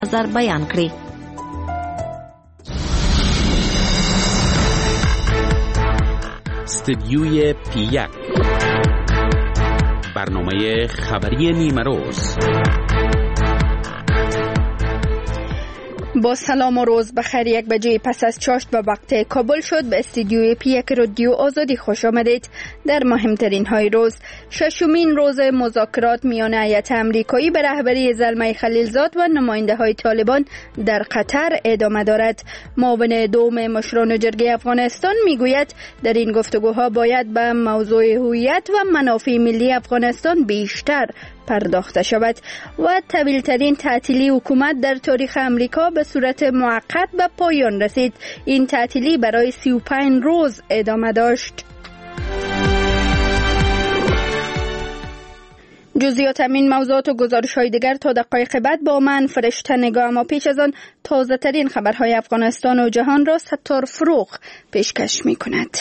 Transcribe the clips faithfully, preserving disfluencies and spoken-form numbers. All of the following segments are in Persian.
نظر بیان کړي. استدیوی پی یک، برنامه خبری نیمه روز. با سلام و روز بخیر. یک بجه پس از چاشت به وقت کابل شد. به استودیوی پی یک رادیو آزادی خوش آمدید. در مهمترین های روز، ششمین روز مذاکرات میان هیئت امریکایی به رهبری زلمه خلیلزاد و نماینده های طالبان در قطر ادامه دارد. معاون دوم مشران جرگه افغانستان میگوید در این گفتگوها باید به موضوع هویت و منافع ملی افغانستان بیشتر پرداخته شود. و طویل‌ترین تعطیلی حکومت در تاریخ امریکا به صورت موقت به پایان رسید. این تعطیلی برای سی و پنج روز ادامه داشت. جزئیات همین موضوعات و گزارش‌های دیگر تا دقایق بعد با من فرشته نگاه، اما پیش از آن تازه ترین خبرهای افغانستان و جهان را ستار فروغ پیشکش می‌کند.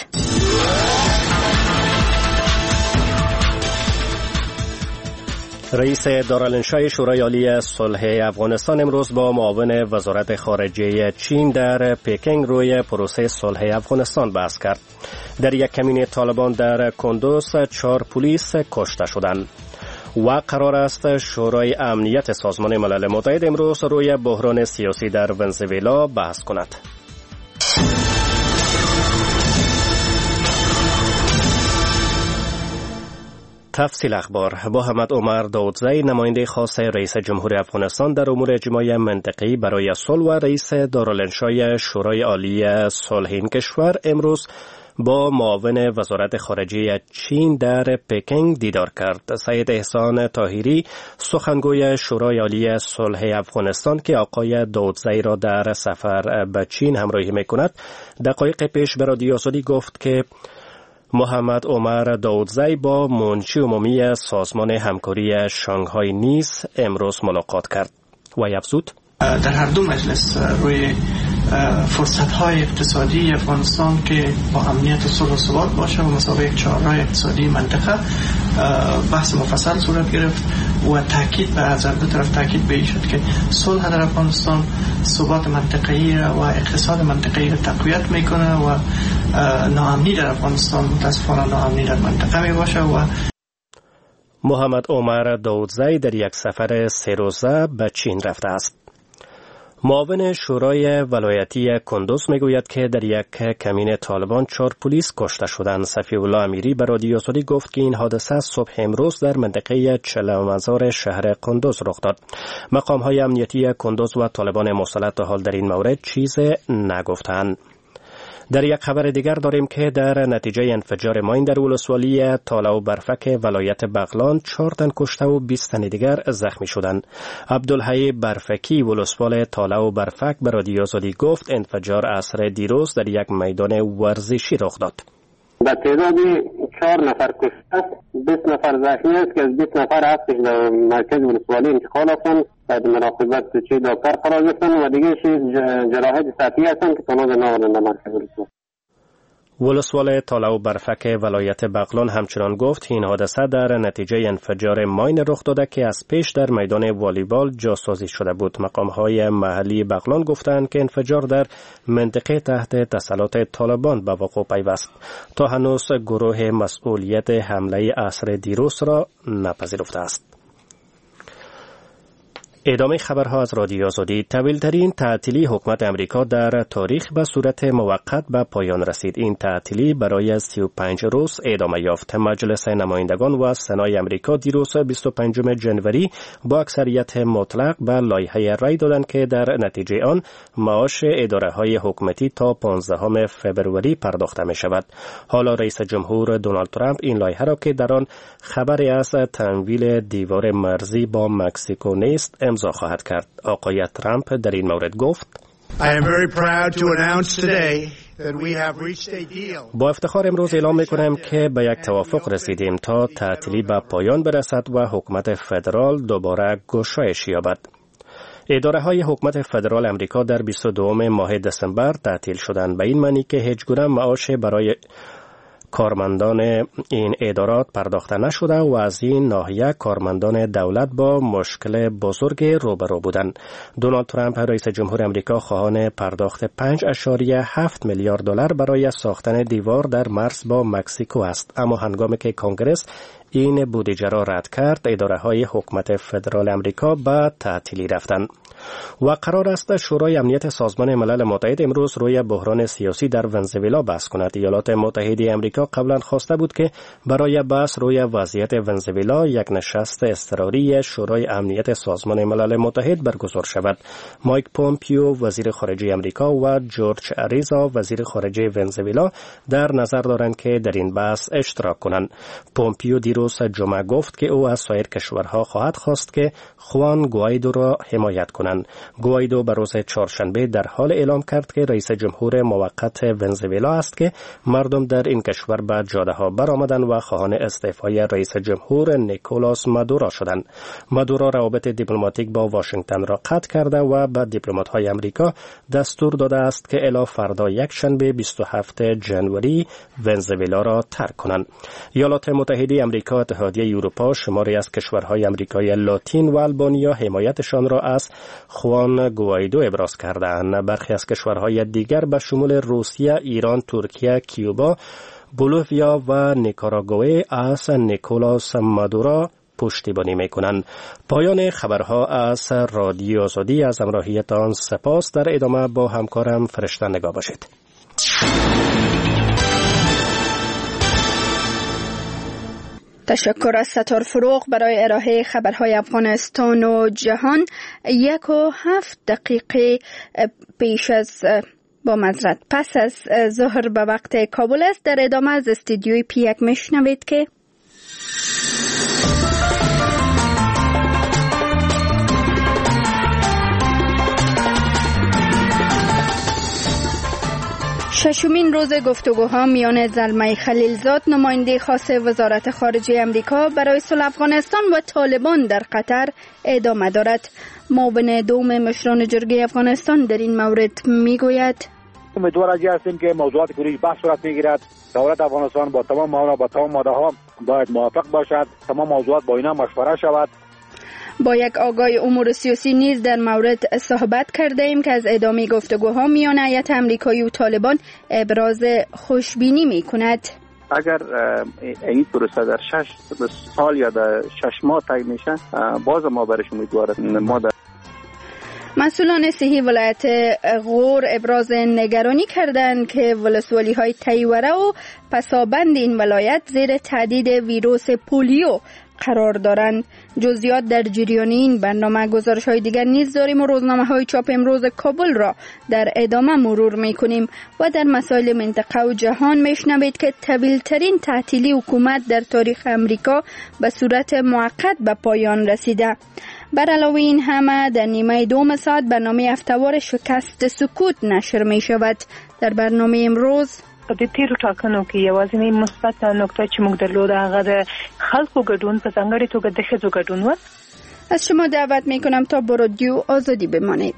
رئیس دارالانشای شورای عالی صلح افغانستان امروز با معاون وزارت خارجه چین در پکینگ روی پروسه صلح افغانستان بحث کرد. در یک کمین طالبان در کندوز چهار پلیس کشته شدند. و قرار است شورای امنیت سازمان ملل متحد امروز روی بحران سیاسی در ونزوئلا بحث کند. تفصیل اخبار با حمد عمر داودزی، نماینده خاص رئیس جمهور افغانستان در امور اجتماعی منطقه‌ای برای صلح و رئیس دارالانشای شورای عالی صلح این کشور امروز با معاون وزارت خارجه چین در پکینگ دیدار کرد. سید احسان طاهری، سخنگوی شورای عالی صلح افغانستان که آقای داودزی را در سفر به چین همراهی می‌کند، دقایق پیش به رادیو آزادی گفت که محمد عمر داودزی با منشی عمومی سازمان همکاری شانگهای نیز امروز ملاقات کرد و افزود در هر دو مجلس روی فرصت‌های اقتصادی افغانستان که با امنیت و صلح و ثبات باشه و مسابقه یک چهارراه اقتصادی منطقه بحث مفصل صورت گرفت و تاکید به از دو طرف تاکید به این شد که صلح در افغانستان ثبات منطقه‌ای و اقتصاد منطقه‌ای را تقویت میکنه و ناامنی در افغانستان متاسفانه ناامنی در منطقه می باشه. و محمد عمر داودزی در یک سفر سه روزه به چین رفته است. معاون شورای ولایتی کندوز میگوید که در یک کمین طالبان چهار پلیس کشته شدند. صفی الله امیری به رادیو آزادی گفت که این حادثه صبح امروز در منطقه چلمزار شهر کندوز رخ داد. مقام‌های امنیتی کندوز و طالبان مسلط تا حال در این مورد چیز نگفتند. در یک خبر دیگر داریم که در نتیجه انفجار ماین در ولسوالی تالا و برفک ولایت بغلان چهار تن کشته و بیست تن دیگر زخمی شدند. عبدالحی برفکی، ولسوال تالا و برفک، به رادیو آزادی گفت انفجار عصر دیروز در یک میدان ورزشی رخ داد. به تعداد چهار نفر کشته است، بیست نفر زخمی است که از بیست نفر هستش در مرکز ولسوالی انتقال هستند، در مراقبت چه دکتر قرار گرفتند و دیگه جراحت سطحی هستند که تنها ناوردند در مرکز ولسوالی. ولسوال تالا و برفک ولایت بغلان همچنان گفت این حادثه در نتیجه انفجار ماین رخ داده که از پیش در میدان والیبال جاسازی شده بود. مقام‌های محلی بغلان گفتند که انفجار در منطقه تحت تسلط طالبان به وقوع پیوست. تا هنوز گروه مسئولیت حمله عصر دیروز را نپذیرفته است. ادامه خبرها از رادیو آزادی. طویل‌ترین تعطیلی حکومت امریکا در تاریخ به صورت موقت به پایان رسید. این تعطیلی برای سی و پنج روز ادامه یافت. مجلس نمایندگان و سنای امریکا دیروز بیست و پنجم ژانویه با اکثریت مطلق به لایحه رای دادند که در نتیجه آن معاش اداره‌های حکومتی تا پانزدهم فوریه پرداخته می شود. حالا رئیس جمهور دونالد ترامپ این لایحه را که در آن خبری از تمویل دیوار مرزی با مکزیکو نیست امضا خواهد کرد. آقای ترامپ در این مورد گفت با افتخار امروز اعلام می‌کنم که به یک توافق رسیدیم تا تعطیلی به پایان برسد و حکومت فدرال دوباره گشایش یابد. اداره‌های حکومت فدرال امریکا در بیست و دوم ماه دسامبر تعطیل شدند، به این معنی که هیچ گونه معاش برای کارمندان این ادارات پرداخته نشده و از این ناحیه کارمندان دولت با مشکل بزرگ روبرو بودند. دونالد ترامپ رئیس جمهور امریکا خواهان پرداخت پنج اشاریه هفت میلیارد دلار برای ساختن دیوار در مرز با مکزیکو است، اما هنگامی که کنگره این بودجه را رد کرد، اداره‌های حکومت فدرال امریکا به تعطیلی رفتند. و قرار است شورای امنیت سازمان ملل متحد امروز روی بحران سیاسی در ونزوئلا بحث کند. ایالات متحده امریکا قبلا خواسته بود که برای بحث روی وضعیت ونزوئلا یک نشست اضطراری شورای امنیت سازمان ملل متحد برگزار شود. مایک پومپیو وزیر خارجه امریکا و جورج اریزا وزیر خارجه ونزوئلا در نظر دارند که در این بحث اشتراک کنند. پومپیو دیروز جمعه گفت که او از سایر کشورها خواهد خواست که خوان گوایدو را حمایت کنند. گوایدو به روز چهارشنبه در حال اعلام کرد که رئیس جمهور موقت ونزوئلا است که مردم در این کشور به جاده ها برآمدند و خواهان استعفای رئیس جمهور نیکولاس مادورو شدند. مادورو روابط دیپلماتیک با واشنگتن را قطع کرده و به دیپلمات‌های امریکا دستور داده است که الی فردا یک شنبه بیست و هفتم ژانویه ونزوئلا را ترک کنند. ایالات متحده امریکا، اتحادیه اروپا، شماری از کشورهای آمریکای لاتین و آلبانیا حمایتشان را از خوان گوایدو ابراز کردند. برخی از کشورهای دیگر به شمول روسیه، ایران، ترکیه، کیوبا، بولیویا و نیکاراگوئه از نیکولاس مادورو پشتیبانی میکنند. پایان خبرها از رادیو آزادی. از همراهیتان سپاس. در ادامه با همکارم فرشته نگاه باشید. تشکر از ستار فروغ برای ارائه خبرهای افغانستان و جهان. یک و هفت دقیقه پیش از با معذرت پس از ظهر به وقت کابل است. در ادامه از استودیوی پی یک میشنوید که ششمین روز گفتگوها میان زلمه خلیلزاد، نماینده خاص وزارت خارجه امریکا برای صلح افغانستان و طالبان در قطر ادامه دارد. معاون دوم مشران جرگه افغانستان در این مورد میگوید: امیدوار هستیم که موضوعات کلیش بحث صورت میگیرد. دولت افغانستان با تمام معاونت با تمام ماده ها باید موافق باشد، تمام موضوعات با اینا مشوره شود. با یک آگاه امور سیاسی نیز در مورد صحبت کرده ایم که از ادامه گفتگوها میان هیئت امریکایی و طالبان ابراز خوشبینی می کند. اگر این پروسه در شش سال یا در شش ماه طی میشه، باز ما برش امیدواریم. ما در مسئولان صحی ولایت غور ابراز نگرانی کردند که ولسوالی های تیوره و پسابند این ولایت زیر تهدید ویروس پولیو قرار دارند. جزئیات در جریان این برنامه. گزارش های دیگر نیز داریم و روزنامه های چاپ امروز کابل را در ادامه مرور می کنیم و در مسائل منطقه و جهان میشنوید که طویل ترین تعطیلی حکومت در تاریخ امریکا به صورت موقت به پایان رسیده. بر علاوه این همه در نیمه دوم ساعت برنامه هفته‌وار شکست سکوت نشر می شود. در برنامه امروز د تیرو ټاکنو کې یوازینی مثبت نکته چې موږ درلوده هغه د خلکو ګډون په ځانګړې توګه د ښځو ګډون و. از شما دعوت میکنم تا با رادیو آزادی بمانید.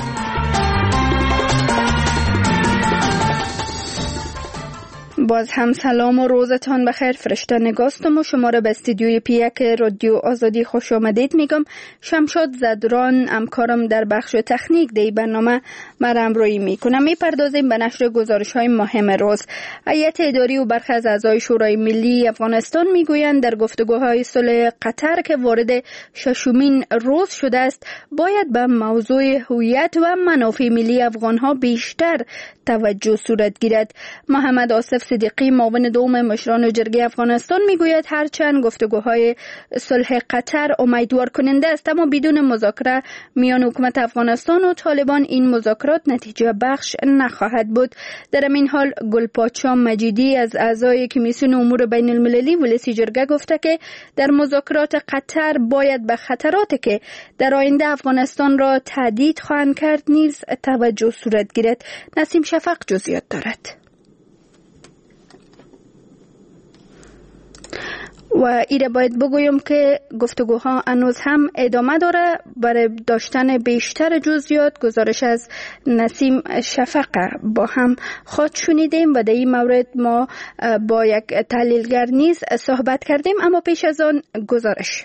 باز هم سلام و روزتان بخیر. فرشته نگاستم و شما را به استودیوی پی یک رادیو آزادی خوش آمدید میگم. شمشاد زدران همکارم در بخش تکنیک دی برنامه مرا همراهی میکنم. میپردازیم به نشر گزارش های مهم روز. هیئت اداری و برخی از اعضای شورای ملی افغانستان میگویند در گفتگوهای صلح قطر که وارد ششمین روز شده است، باید به موضوع هویت و منافع ملی افغانها بیشتر توجه صورت گیرد. محمد آصف صدیقی معاون دوم مشران جرگه افغانستان میگوید هرچند گفتگوهای صلح قطر امیدوار کننده است، اما بدون مذاکره میان حکومت افغانستان و طالبان این مذاکرات نتیجه بخش نخواهد بود. در این حال گلپاچا مجیدی از اعضای کمیسیون امور بین المللی ولسی جرگه گفته که در مذاکرات قطر باید به خطراتی که در آینده افغانستان را تهدید خواهند کرد نیز توجه صورت گیرد. نسیم شفق جزئیات دارد. و ایره باید بگویم که گفتگوها هنوز هم ادامه داره. برای داشتن بیشتر جزئیات گزارش از نسیم شفقه با هم خود شنیدیم و در این مورد ما با یک تحلیلگر نیز صحبت کردیم. اما پیش از آن گزارش.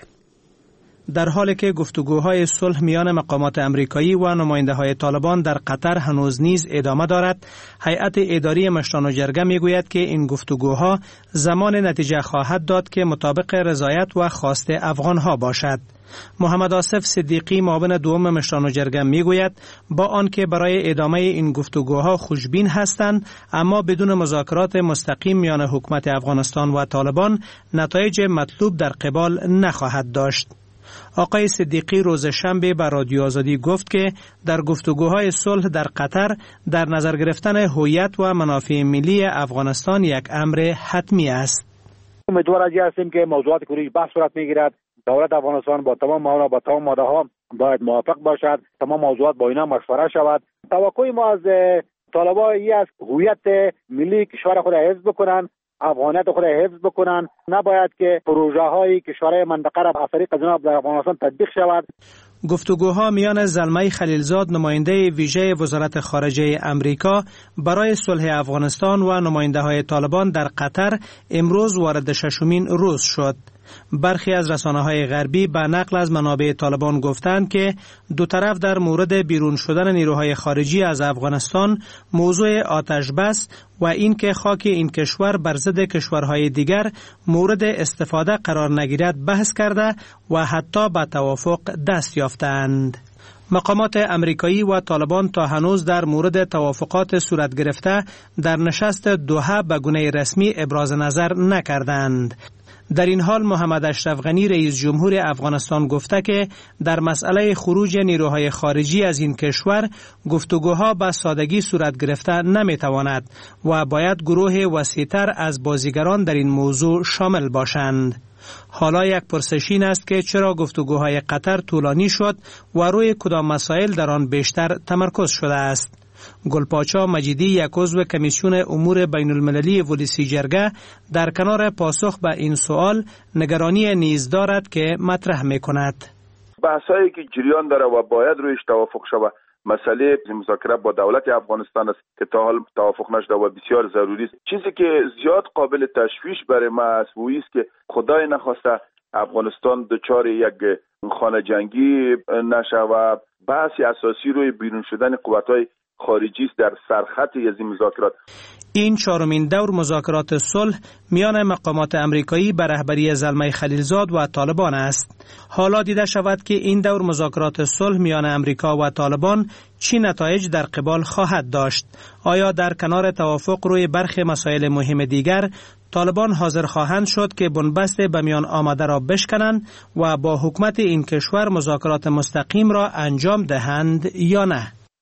در حالی که گفتگوهای صلح میان مقامات امریکایی و نماینده‌های طالبان در قطر هنوز نیز ادامه دارد، هیئت اداری مشران و جرگه میگوید که این گفتگوها زمان نتیجه خواهد داد که مطابق رضایت و خواست افغانها باشد. محمد آصف صدیقی معاون دوم مشران و جرگه میگوید با آنکه برای ادامه این گفتگوها خوشبین هستند، اما بدون مذاکرات مستقیم میان حکومت افغانستان و طالبان نتایج مطلوب در قبال نخواهد داشت. آقای صدیقی روز شنبه به رادیو آزادی گفت که در گفتگوهای صلح در قطر در نظر گرفتن هویت و منافع ملی افغانستان یک امر حتمی است. امیدوار هستیم که موضوعات کوریج بحث صورت میگیرد. دولت افغانستان با تمام معاونت با تمام ماده ها باید موافق باشد، تمام موضوعات با اینا مشوره شود. توقع ما از طالبان این است هویت ملی کشور خود حفظ بکنن، افغانیت خود حفظ بکنن. نباید که پروژه های کشورهای منطقه را از طریق جناب در افغانستان تطبیق شود. گفتگوها میان زلمه خلیلزاد نماینده ویژه وزارت خارجه امریکا برای صلح افغانستان و نماینده های طالبان در قطر امروز وارد ششمین روز شد. برخی از رسانه‌های غربی به نقل از منابع طالبان گفتند که دو طرف در مورد بیرون شدن نیروهای خارجی از افغانستان موضوع آتش بس و اینکه خاک این کشور بر ضد کشورهای دیگر مورد استفاده قرار نگیرد بحث کرده و حتی به توافق دست یافتند. مقامات امریکایی و طالبان تا هنوز در مورد توافقات صورت گرفته در نشست دوحه به گونه رسمی ابراز نظر نکردند. در این حال محمد اشرف غنی رئیس جمهور افغانستان گفته که در مسئله خروج نیروهای خارجی از این کشور گفتگوها به سادگی صورت گرفته نمیتواند و باید گروه وسیع‌تر از بازیگران در این موضوع شامل باشند. حالا یک پرسش این است که چرا گفتگوهای قطر طولانی شد و روی کدام مسائل در آن بیشتر تمرکز شده است. گلپاچا مجیدی یک عضو کمیسیون امور بین المللی ولسی جرگه در کنار پاسخ به این سوال نگرانی نیز دارد که مطرح می کند. بحثایی که جریان داره و باید رویش توافق شود، مسئله مذاکره با دولت افغانستان است که تا حال توافق نشده و بسیار ضروری است. چیزی که زیاد قابل تشویش برای ما است و است که خدای نخواسته افغانستان دچار یک خانه جنگی نشه و بحث اساسی روی بیرون شدن قوت‌های خارجی است در سرخط از این مذاکرات. این چهارمین دور مذاکرات صلح میان مقامات امریکایی به رهبری زلمه خلیلزاد و طالبان است. حالا دیده شود که این دور مذاکرات صلح میان امریکا و طالبان چی نتایج در قبال خواهد داشت. آیا در کنار توافق روی برخی مسائل مهم دیگر طالبان حاضر خواهند شد که بنبست به میان آمده را بشکنند و با حکومت این کشور مذاکرات مستقیم را انجام دهند یا نه؟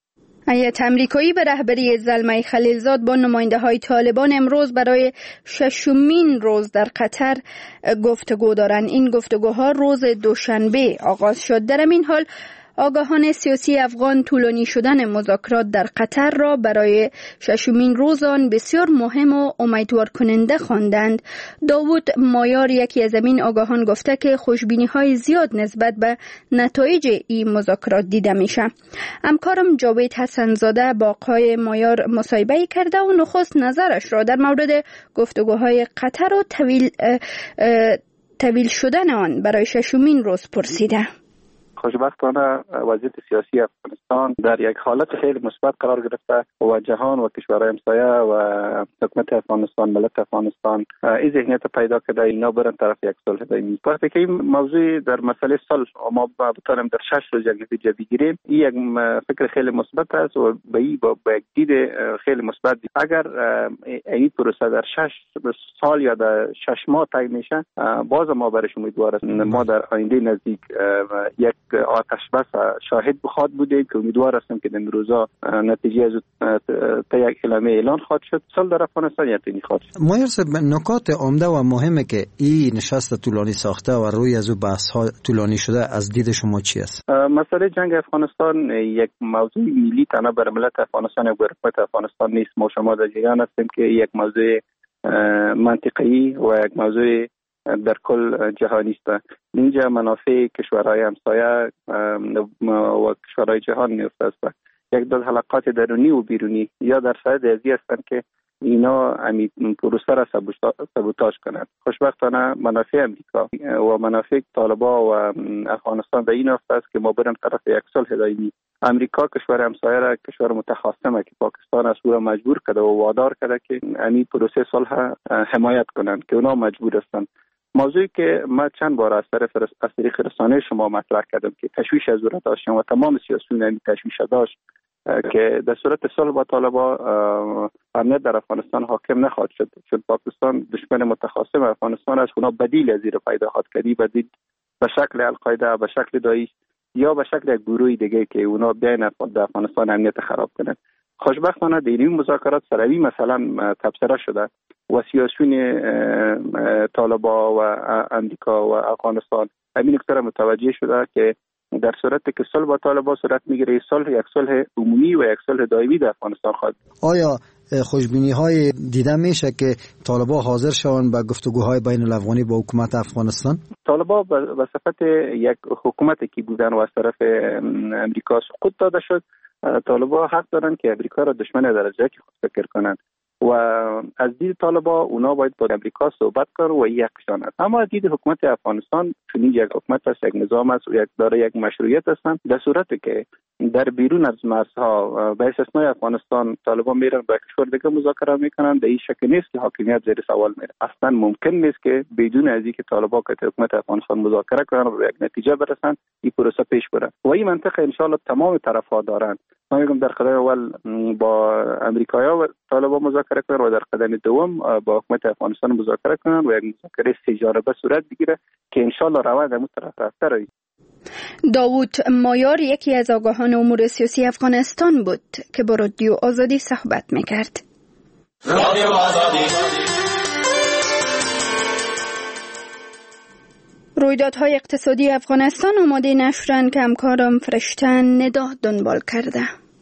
هیئت امریکایی به رهبری زلمه خلیلزاد با نماینده های طالبان امروز برای ششمین روز در قطر گفتگو دارند. این گفتگوها روز دوشنبه آغاز شد. در این حال آگاهان سیاسی افغان طولانی شدن مذاکرات در قطر را برای ششمین روز آن بسیار مهم و امیدوار کننده خواندند. داوود مایار یکی از این آگاهان گفته که خوشبینی های زیاد نسبت به نتایج این مذاکرات دیده میشه. همکارم جاوید حسنزاده با آقای مایار مصاحبه کرده و نخست نظرش را در مورد گفتگوهای قطر و طویل طویل شدن آن برای ششمین روز پرسیده. خوشبختانه وضعیت سیاسی افغانستان در یک حالت خیلی مثبت قرار گرفته و جهان و کشورهای همسایه و حکومت افغانستان، ملت افغانستان این ذهنیت پیدا کرده اینا برن طرف یک صلح دائمی. وقتی که این موضوع در مسئله صلح ما بتونیم در شش روز یک نتیجه بگیریم، این یک فکر خیلی مثبت است و به این با یک دید خیلی مثبت. اگر این پروسه در شش سال یا در شش ماه طی میشه، باز ما برش امیدوار هستیم. ما در آینده نزدیک یک آتش بس شاهد بخواد بوده که امیدوار هستم که در روزا نتیجه از تا یک کلمه اعلان خواهد شد. صلح در افغانستان یقینی خواهد شد. مایار صاحب، نکات عمده و مهمه که این نشست طولانی ساخته و روی از او بحث ها طولانی شده از دید شما چی است؟ مسئله جنگ افغانستان یک موضوع ملی تنها بر ملت افغانستان یا بر حکومت افغانستان نیست. ما شما در جریان هستیم که یک موضوع منطقی و یک موضوع در کل جهانی است. اینجا منافع کشورهای همسایه و کشورهای جهان میفته است. یک دو حلقات درونی و بیرونی یا در صدد ازی هستند که اینا امی پروسه را سبوتاژ کنند. خوشبختانه منافع امریکا و منافع طالبان و افغانستان به این افت است که ما بریم طرف یک صلح دائمی. امریکا کشور همسایه را کشور متخاصمه که پاکستان از او را مجبور کرده و وادار کرده که امی پروسه صلح حمایت کنند که اونا مجبور هستند. موضوعی که ما چند بار از طرف از طریق رسانه شما مطرح کردم که تشویش از او را داشتم و تمام سیاسیون این تشویش داشت که در صورت صلح با طالبان امنیت در افغانستان حاکم نخواهد شد، چون پاکستان دشمن متخاصم افغانستان است. اونا بدیل از زیر پیدا خواهد کردی، بدیل به شکل القاعده، به شکل داعش یا به شکل یک گروه دیگه که اونا بیان در افغانستان امنیت خراب کنند. خوشبختانه در این مذاکرات سروی مثلا تبصره شده و سیاسیون طالبان و امریکا و افغانستان همین نکته متوجه شده که در صورتی که صلح با طالبان صورت میگیره، صلح یک صلح عمومی و یک صلح دائمی در افغانستان خواهد. آیا خوشبینی های دیده میشه که طالبان حاضر شوند به گفتگوهای بین الافغانی با حکومت افغانستان؟ طالبان به صفت یک حکومتی که بودن و از طرف امریکا سقوط داده شد، طالبان حق دارن که امریکا را دشمن درجه که خود فکر کنند و از دید طالبان اونا باید با امریکا صحبت کنن و یک حقشان است. اما از دید حکومت افغانستان چون این یک حکومت است، یک نظام است و یک داره یک مشروعیت هستند، در صورتی که در بیرون از مرزها به استثنای افغانستان طالبان میرن با کشور دیگه مذاکره میکنن، در این شک نیست که حاکمیت زیر سوال میره. اصلا ممکن نیست که بدون از اینکه طالبان که حکومت افغانستان مذاکره کنن و به یک نتیجه برسن این پروسه پیش بره و این منطقه ان شاء الله تمام طرف‌ها دارن. ما میگم در قدم اول با امریکایی‌ها و طالبان مذاکره کنن و در قدم دوم با حکومت افغانستان مذاکره کنن و یک مذاکره سه جانبه صورت بگیره که ان شاء الله روند همون طرف رفته روی. داوود مایار یکی از آگاهان امور سیاسی افغانستان بود که با رادیو آزادی صحبت میکرد. رادیو آزادی. رویدادهای اقتصادی افغانستان آماده نشرن که همکارم فرشتن ندا دنبال کرده.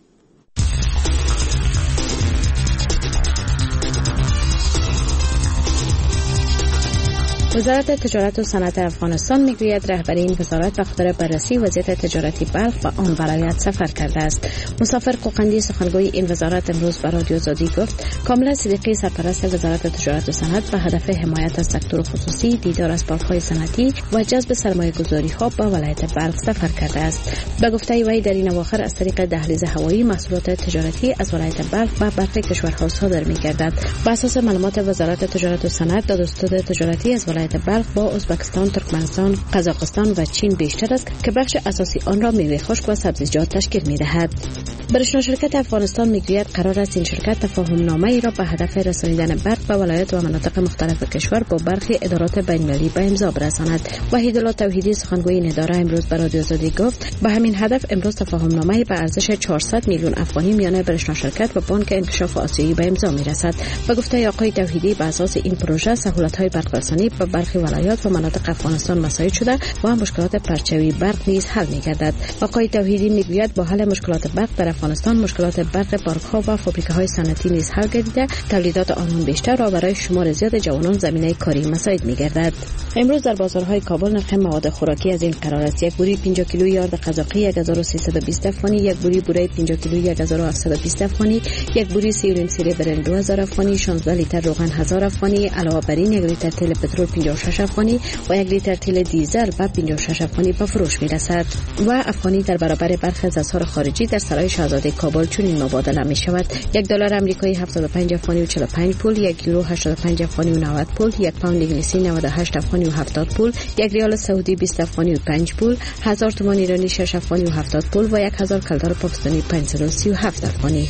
وزارت تجارت و صنعت افغانستان میگوید رهبری این وزارت به خاطر بررسی وضعیت تجارتی بلخ و آن ولایت سفر کرده است. مسافر قوقندی سخنگوی این وزارت امروز به رادیو آزادی گفت کاملا صدیقی سرپرست وزارت تجارت و صنعت به هدف حمایت از سکتور خصوصی، دیدار از پارک‌های صنعتی و جذب سرمایه‌گذاری‌ها به ولایت بلخ سفر کرده است. به گفته وی در این اواخر از طریق دهلیز هوایی محصولات تجارتی از ولایت بلخ به برخی کشورها صادر می‌گردد. بر اساس معلومات وزارت تجارت و صنعت دادستان تجارتی از ولایت بلخ با ازبکستان، ترکمنستان، قزاقستان و چین بیشتر است که بخش اساسی آن را میوه خشک و سبزیجات تشکیل می‌دهد. برشنا شرکت افغانستان میگوید قرار است این شرکت تفاهم نامه ای را به هدف رسانیدن برق به ولایات و مناطق مختلف کشور با برخی ادارات بین‌المللی به امضا برساند. وحیدالله توحیدی سخنگوی این اداره امروز به رادیو آزادی گفت به همین هدف امروز تفاهم نامه به ارزش چهارصد میلیون افغانی میان برشنا شرکت و بانک انکشاف آسیایی به امضا میرسد. به گفته آقای توحیدی به اساس این پروژه سهولت‌های برق‌رسانی به برخی ولایات و مناطق افغانستان مساعد شده و مشکلات پرچوی برق نیز حل می‌گردد. آقای توحیدی میگوید با حل مشکلات برق در افغانستان مشکلات برق پارک‌ها و فابریکه‌های صنعتی نیز حل گردیده، تولیدات آنان بیشتر را برای شمار زیاد جوانان زمینه کاری مساعد می‌گردد. امروز در بازارهای کابل نرخ مواد خوراکی از این قرار است: یک بوری پنجاه کیلویی یارد قزاقی یک هزار و سیصد و بیست افغانی، یک بوری بوره پنجاه کیلویی یک هزار و هفتصد و بیست افغانی، یک بوری سیولیم سیره برنج دو هزار افغانی، شانزده لیتر روغن هزار افغانی، علاوه بر این یک لیتر تیل پترول پنجاه و شش افغانی و یک لیتر تیل دیزل به پنجاه و شش افغانی به فروش می‌رسد. و افغانی در برابر برخی از اسعار خارجی در سرای شاهزاده کابل چنین مبادله می‌شود: یک دلار آمریکایی هفتاد و پنج افغانی و چهل و پنج پول، یک یورو هشتاد و پنج افغانی و نود پول، یک پوند انگلیسی نود و هشت افغانی و هفتاد پول، یک ریال سعودی بیست افغانی و پنج پول، هزار تومان ایرانی شش افغانی و هفتاد پول و یک هزار کلدار پاکستانی پنجصد و سی و هفت افغانی.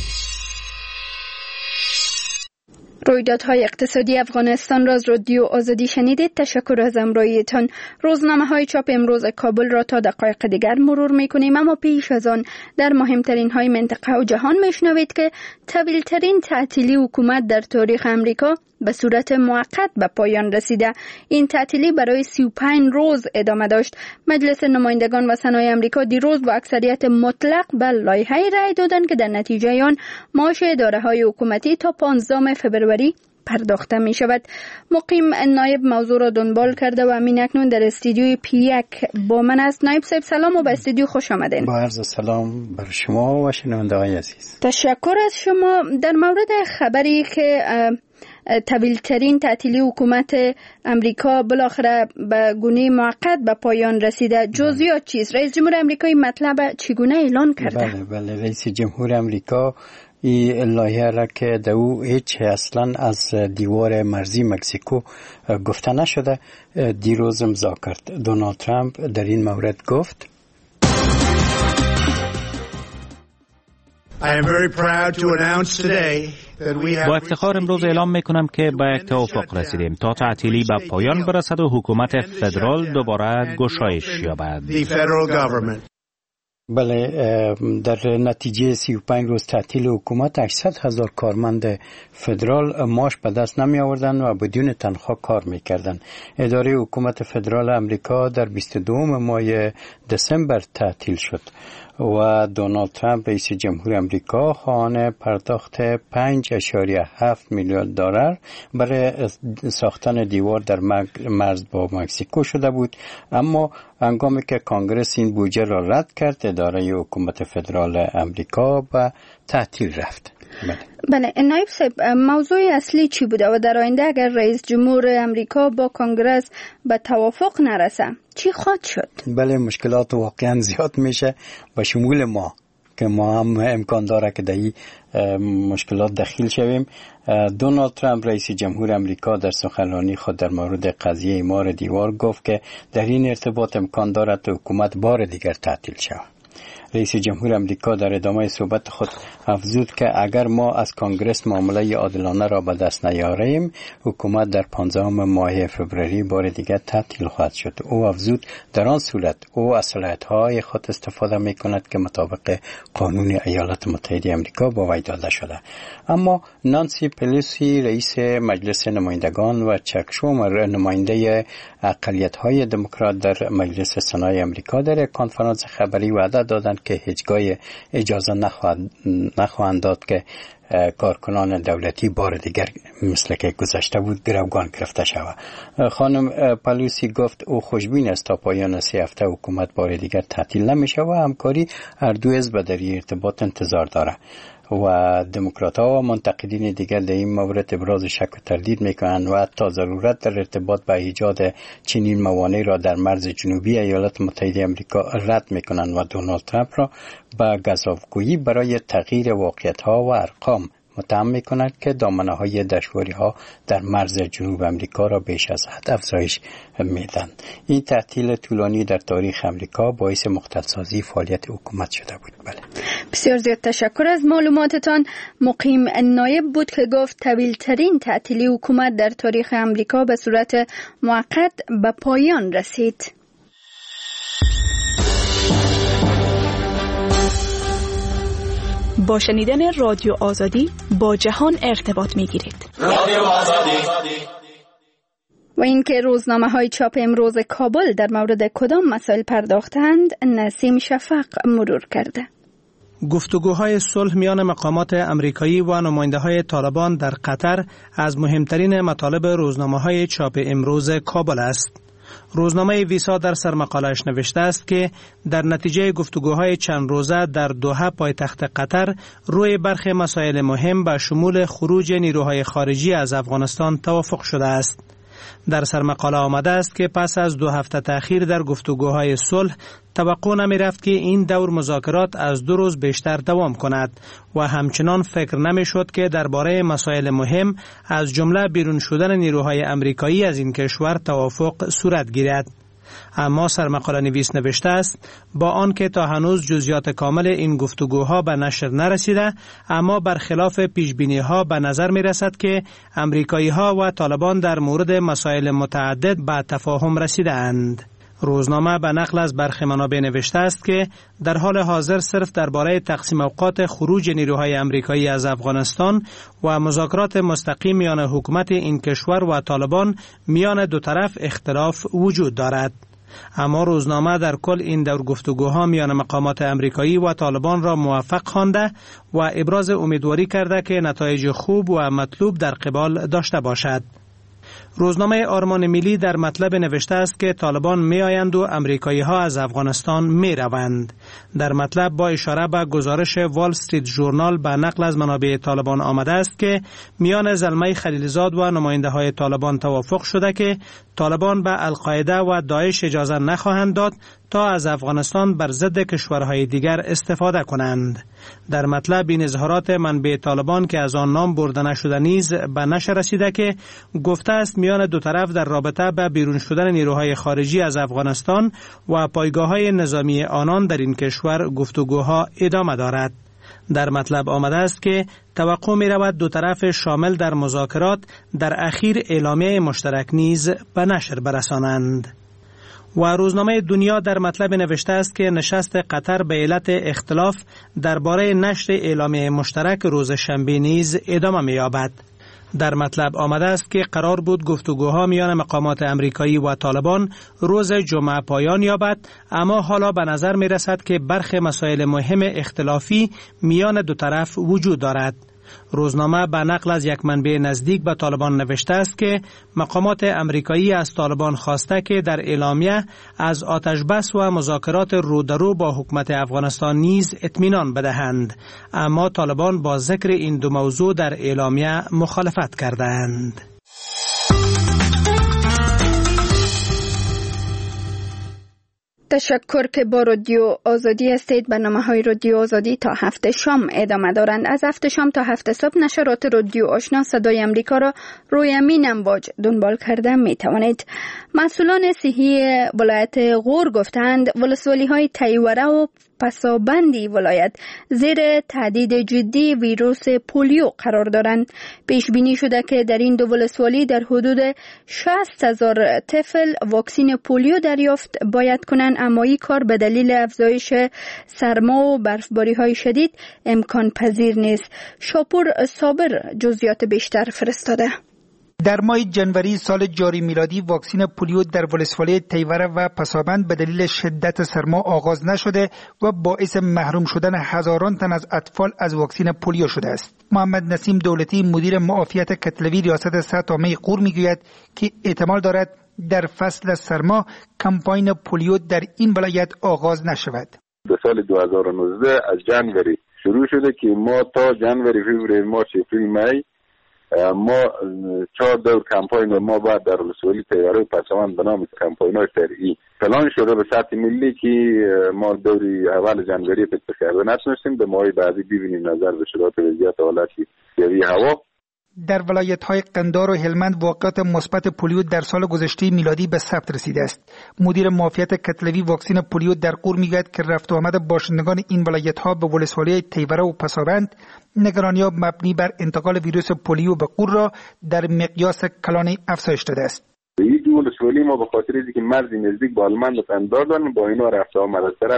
رویدادهای اقتصادی افغانستان را از رادیو آزادی شنیدید. تشکر از همراهیتان. روزنامه‌های چاپ امروز کابل را تا دقایق دیگر مرور می‌کنیم، اما پیش از آن در مهمترین های منطقه و جهان میشنوید که طویل‌ترین تعطیلی حکومت در تاریخ امریکا به صورت موقت به پایان رسیده. این تعطیلی برای سی و پنج روز ادامه داشت. مجلس نمایندگان و سنای امریکا دیروز با اکثریت مطلق به لایحه‌ای رأی دادند که در نتیجه آن معاش اداره‌های حکومتی تا پانزدهم فوریه پرداخته می شود. مقیم نایب موضوع را دنبال کرده و همین اکنون در استودیوی پی یک با من است. نایب صاحب سلام و به استودیو خوش آمدین. با عرض سلام بر شما و شنونده های عزیز. تشکر از شما. در مورد خبری که طویل ترین تعطیلی حکومت امریکا بالاخره به گونه موقت به پایان رسیده، جزئیات چیست؟ رئیس جمهور امریکایی مطلب چگونه اعلان کرده؟ بله بله رئیس جمهور امریکا این لایحه را که در او هیچ اصلا از دیوار مرزی مکزیکو گفته نشده دیروز امضا کرد. دونالد ترامپ در این مورد گفت با افتخار امروز اعلام میکنم که به یک توافق رسیدیم تا تعطیلی به پایان برسد و حکومت فدرال دوباره گشایش یابد. بله، در نتیجه سی و پنج روز تعطیل حکومت هشتصد هزار کارمند فدرال معاش به دست نمی آوردند و بدون تنخواه کار می کردند. اداره حکومت فدرال امریکا در بیست و دوم ماه دسامبر تعطیل شد و دونالد ترامپ رئیس جمهور امریکا خواهان پرداخت پنج اشاریه هفت میلیارد دلار برای ساختن دیوار در مرز با مکزیکو شده بود، اما هنگامی که کانگرس این بودجه را رد کرد اداره حکومت فدرال امریکا به تعطیل رفت. بله. بله نایب صاحب، موضوع اصلی چی بوده و در آینده اگر رئیس جمهور امریکا با کانگرس به توافق نرسه چی خواهد شد؟ بله، مشکلات واقعا زیاد میشه به شمول ما که ما هم امکان داره که در این مشکلات دخیل شویم. دونالد ترامپ رئیس جمهور امریکا در سخنرانی خود در مورد قضیه اعمار دیوار گفت که در این ارتباط امکان دارد حکومت بار دیگر تعطیل شود. رئیس جمهور امریکا در ادامه صحبت خود افزود که اگر ما از کانگرس معامله عادلانه را به دست نیاریم حکومت در پانزدهم ماه فوریه بار دیگر تعطیل خواهد شد. او افزود در آن صورت او از صلاحیت‌های خود استفاده می‌کند که مطابق قانون ایالات متحده آمریکا با وی داده شده. اما نانسی پلوسی رئیس مجلس نمایندگان و چک شومر نماینده اقلیت‌های دموکرات در مجلس سنای آمریکا در کنفرانس خبری وعده دادند که هیچگاه اجازه نخواهد نخواهند داد که کارکنان دولتی بار دیگر مثل که گذشته بود گروگان گرفته شود. خانم پلوسی گفت او خوشبین است تا پایان سه هفته حکومت بار دیگر تعطیل نمیشه و همکاری هر دو حزب در این ارتباط انتظار داره و دموکرات‌ها و منتقدین دیگر در این مورد ابراز شک و تردید میکنند و حتی ضرورت در ارتباط با ایجاد چنین موانع را در مرز جنوبی ایالات متحده آمریکا رد میکنند و دونالد ترامپ را به گزافگویی برای تغییر واقعیت‌ها و ارقام متهم می‌کند که دامنه‌های دشواری‌ها در مرز جنوب آمریکا را بیش از حد افزایش میدن. این تعطیل طولانی در تاریخ آمریکا باعث مختلسازی فعالیت حکومت شده بود. بله. بسیار زیاد تشکر از معلوماتتان. مقیم نایب بود که گفت طویل‌ترین تعطیلی حکومت در تاریخ آمریکا به صورت موقت به پایان رسید. با شنیدن رادیو آزادی با جهان ارتباط می گیرید. رادیو آزادی. و اینکه روزنامه های چاپ امروز کابل در مورد کدام مسائل پرداختند نسیم شفق مرور کرده. گفتگوهای صلح میان مقامات امریکایی و نماینده های طالبان در قطر از مهمترین مطالب روزنامه های چاپ امروز کابل است. روزنامه ویسا در سرمقاله‌اش نوشته است که در نتیجه گفتگوهای چند روزه در دوحه پایتخت قطر روی برخی مسائل مهم به شمول خروج نیروهای خارجی از افغانستان توافق شده است. در سرمقاله آمده است که پس از دو هفته تأخیر در گفتگوهای صلح توقع نمی رفت که این دور مذاکرات از دو روز بیشتر دوام کند و همچنان فکر نمی شد که درباره مسائل مهم از جمله بیرون شدن نیروهای امریکایی از این کشور توافق صورت گیرد. اما سرمقاله نویس نوشته است با آنکه تا هنوز جزئیات کامل این گفتگوها به نشر نرسیده، اما برخلاف پیشبینی‌ها به نظر می رسد که امریکایی‌ها و طالبان در مورد مسائل متعدد به تفاهم رسیده اند. روزنامه به نقل از برخی منابع نوشته است که در حال حاضر صرف درباره تقسیم اوقات خروج نیروهای امریکایی از افغانستان و مذاکرات مستقیم میان حکومت این کشور و طالبان میان دو طرف اختلاف وجود دارد. اما روزنامه در کل این دور گفتگوها میان مقامات امریکایی و طالبان را موفق خوانده و ابراز امیدواری کرده که نتایج خوب و مطلوب در قبال داشته باشد. روزنامه آرمان ملی در مطلب نوشته است که طالبان می آیند و امریکایی ها از افغانستان می روند. در مطلب با اشاره به گزارش وال استریت ژورنال به نقل از منابع طالبان آمده است که میان زلمه خلیلزاد و نماینده های طالبان توافق شده که طالبان به القاعده و داعش اجازه نخواهند داد تا از افغانستان بر ضد کشورهای دیگر استفاده کنند. در مطلب این اظهارات منبع طالبان که از آن نام برده نشده نیز به نشر رسیده که گفته است میان دو طرف در رابطه به بیرون شدن نیروهای خارجی از افغانستان و پایگاه‌های نظامی آنان در این کشور گفتگوها ادامه دارد. در مطلب آمده است که توقع می رود دو طرف شامل در مذاکرات در اخیر اعلامیه مشترک نیز به نشر برسانند. و روزنامه دنیا در مطلب نوشته است که نشست قطر به علت اختلاف درباره نشر اعلامیه مشترک روز شنبه نیز ادامه می یابد. در مطلب آمده است که قرار بود گفتگوها میان مقامات امریکایی و طالبان روز جمعه پایان یابد، اما حالا به نظر می رسد که برخی مسائل مهم اختلافی میان دو طرف وجود دارد. روزنامه به نقل از یک منبع نزدیک به طالبان نوشته است که مقامات امریکایی از طالبان خواسته که در اعلامیه از آتش بس و مذاکرات رو در رو با حکومت افغانستان نیز اطمینان بدهند، اما طالبان با ذکر این دو موضوع در اعلامیه مخالفت کردند. تشکر که با رادیو آزادی هستید. برنامه های رادیو آزادی تا هفته شام ادامه دارند. از هفته شام تا هفته صبح نشرات رادیو آشنا صدای امریکا را روی امین امواج دنبال کرده می توانید. مسئولان صحی ولایت غور گفتند ولسوالی های تیوره و پسابندی ولایت زیر تهدید جدی ویروس پولیو قرار دارند. پیش بینی شده که در این دو ولسوالی در حدود شصت هزار طفل واکسین پولیو دریافت باید کنند، اما این کار به دلیل افزایش سرما و برفباری های شدید امکان پذیر نیست. شاپور صابر جزئیات بیشتر فرستاده. در ماه جنوری سال جاری میلادی واکسین پولیو در ولسوالی تیوره و پسابند به دلیل شدت سرما آغاز نشده و باعث محروم شدن هزاران تن از اطفال از واکسین پولیو شده است. محمد نسیم دولتی مدیر معافیت کتلوی ریاست سطح غور میگوید که احتمال دارد در فصل سرما کمپاین پولیو در این ولایت آغاز نشود. در سال دو هزار و نوزده از جنوری شروع شده که ما تا جنوری، فوریه، مارچ، اپریل، می ما چهار دور کمپاین ما بعد در ولسوالی تیوره و پسابند به نام کمپاین های فرعی پلان شده به سطح ملی که ما دوری اول جنوری تطبیق کرده نتونستیم. به ماه بعدی ببینیم نظر به شرایط وضعیت حالتی جوی هوا. در ولایت‌های قندار و هلمند واقعات مثبت پولیو در سال گذشته میلادی به ثبت رسیده است. مدیر معافیت کتلوی واکسین پولیو در غور میگوید که رفت و آمد باشندگان این ولایت‌ها به ولسوالی تیوره و پسابند نگرانی‌ها مبنی بر انتقال ویروس پولیو به غور را در مقیاس کلانی افزایش داده است. این دو ولسوالی ما به خاطر اینکه مرزی نزدیک با هلمند و قندار دارن، با اینا رفت و آمد از طرف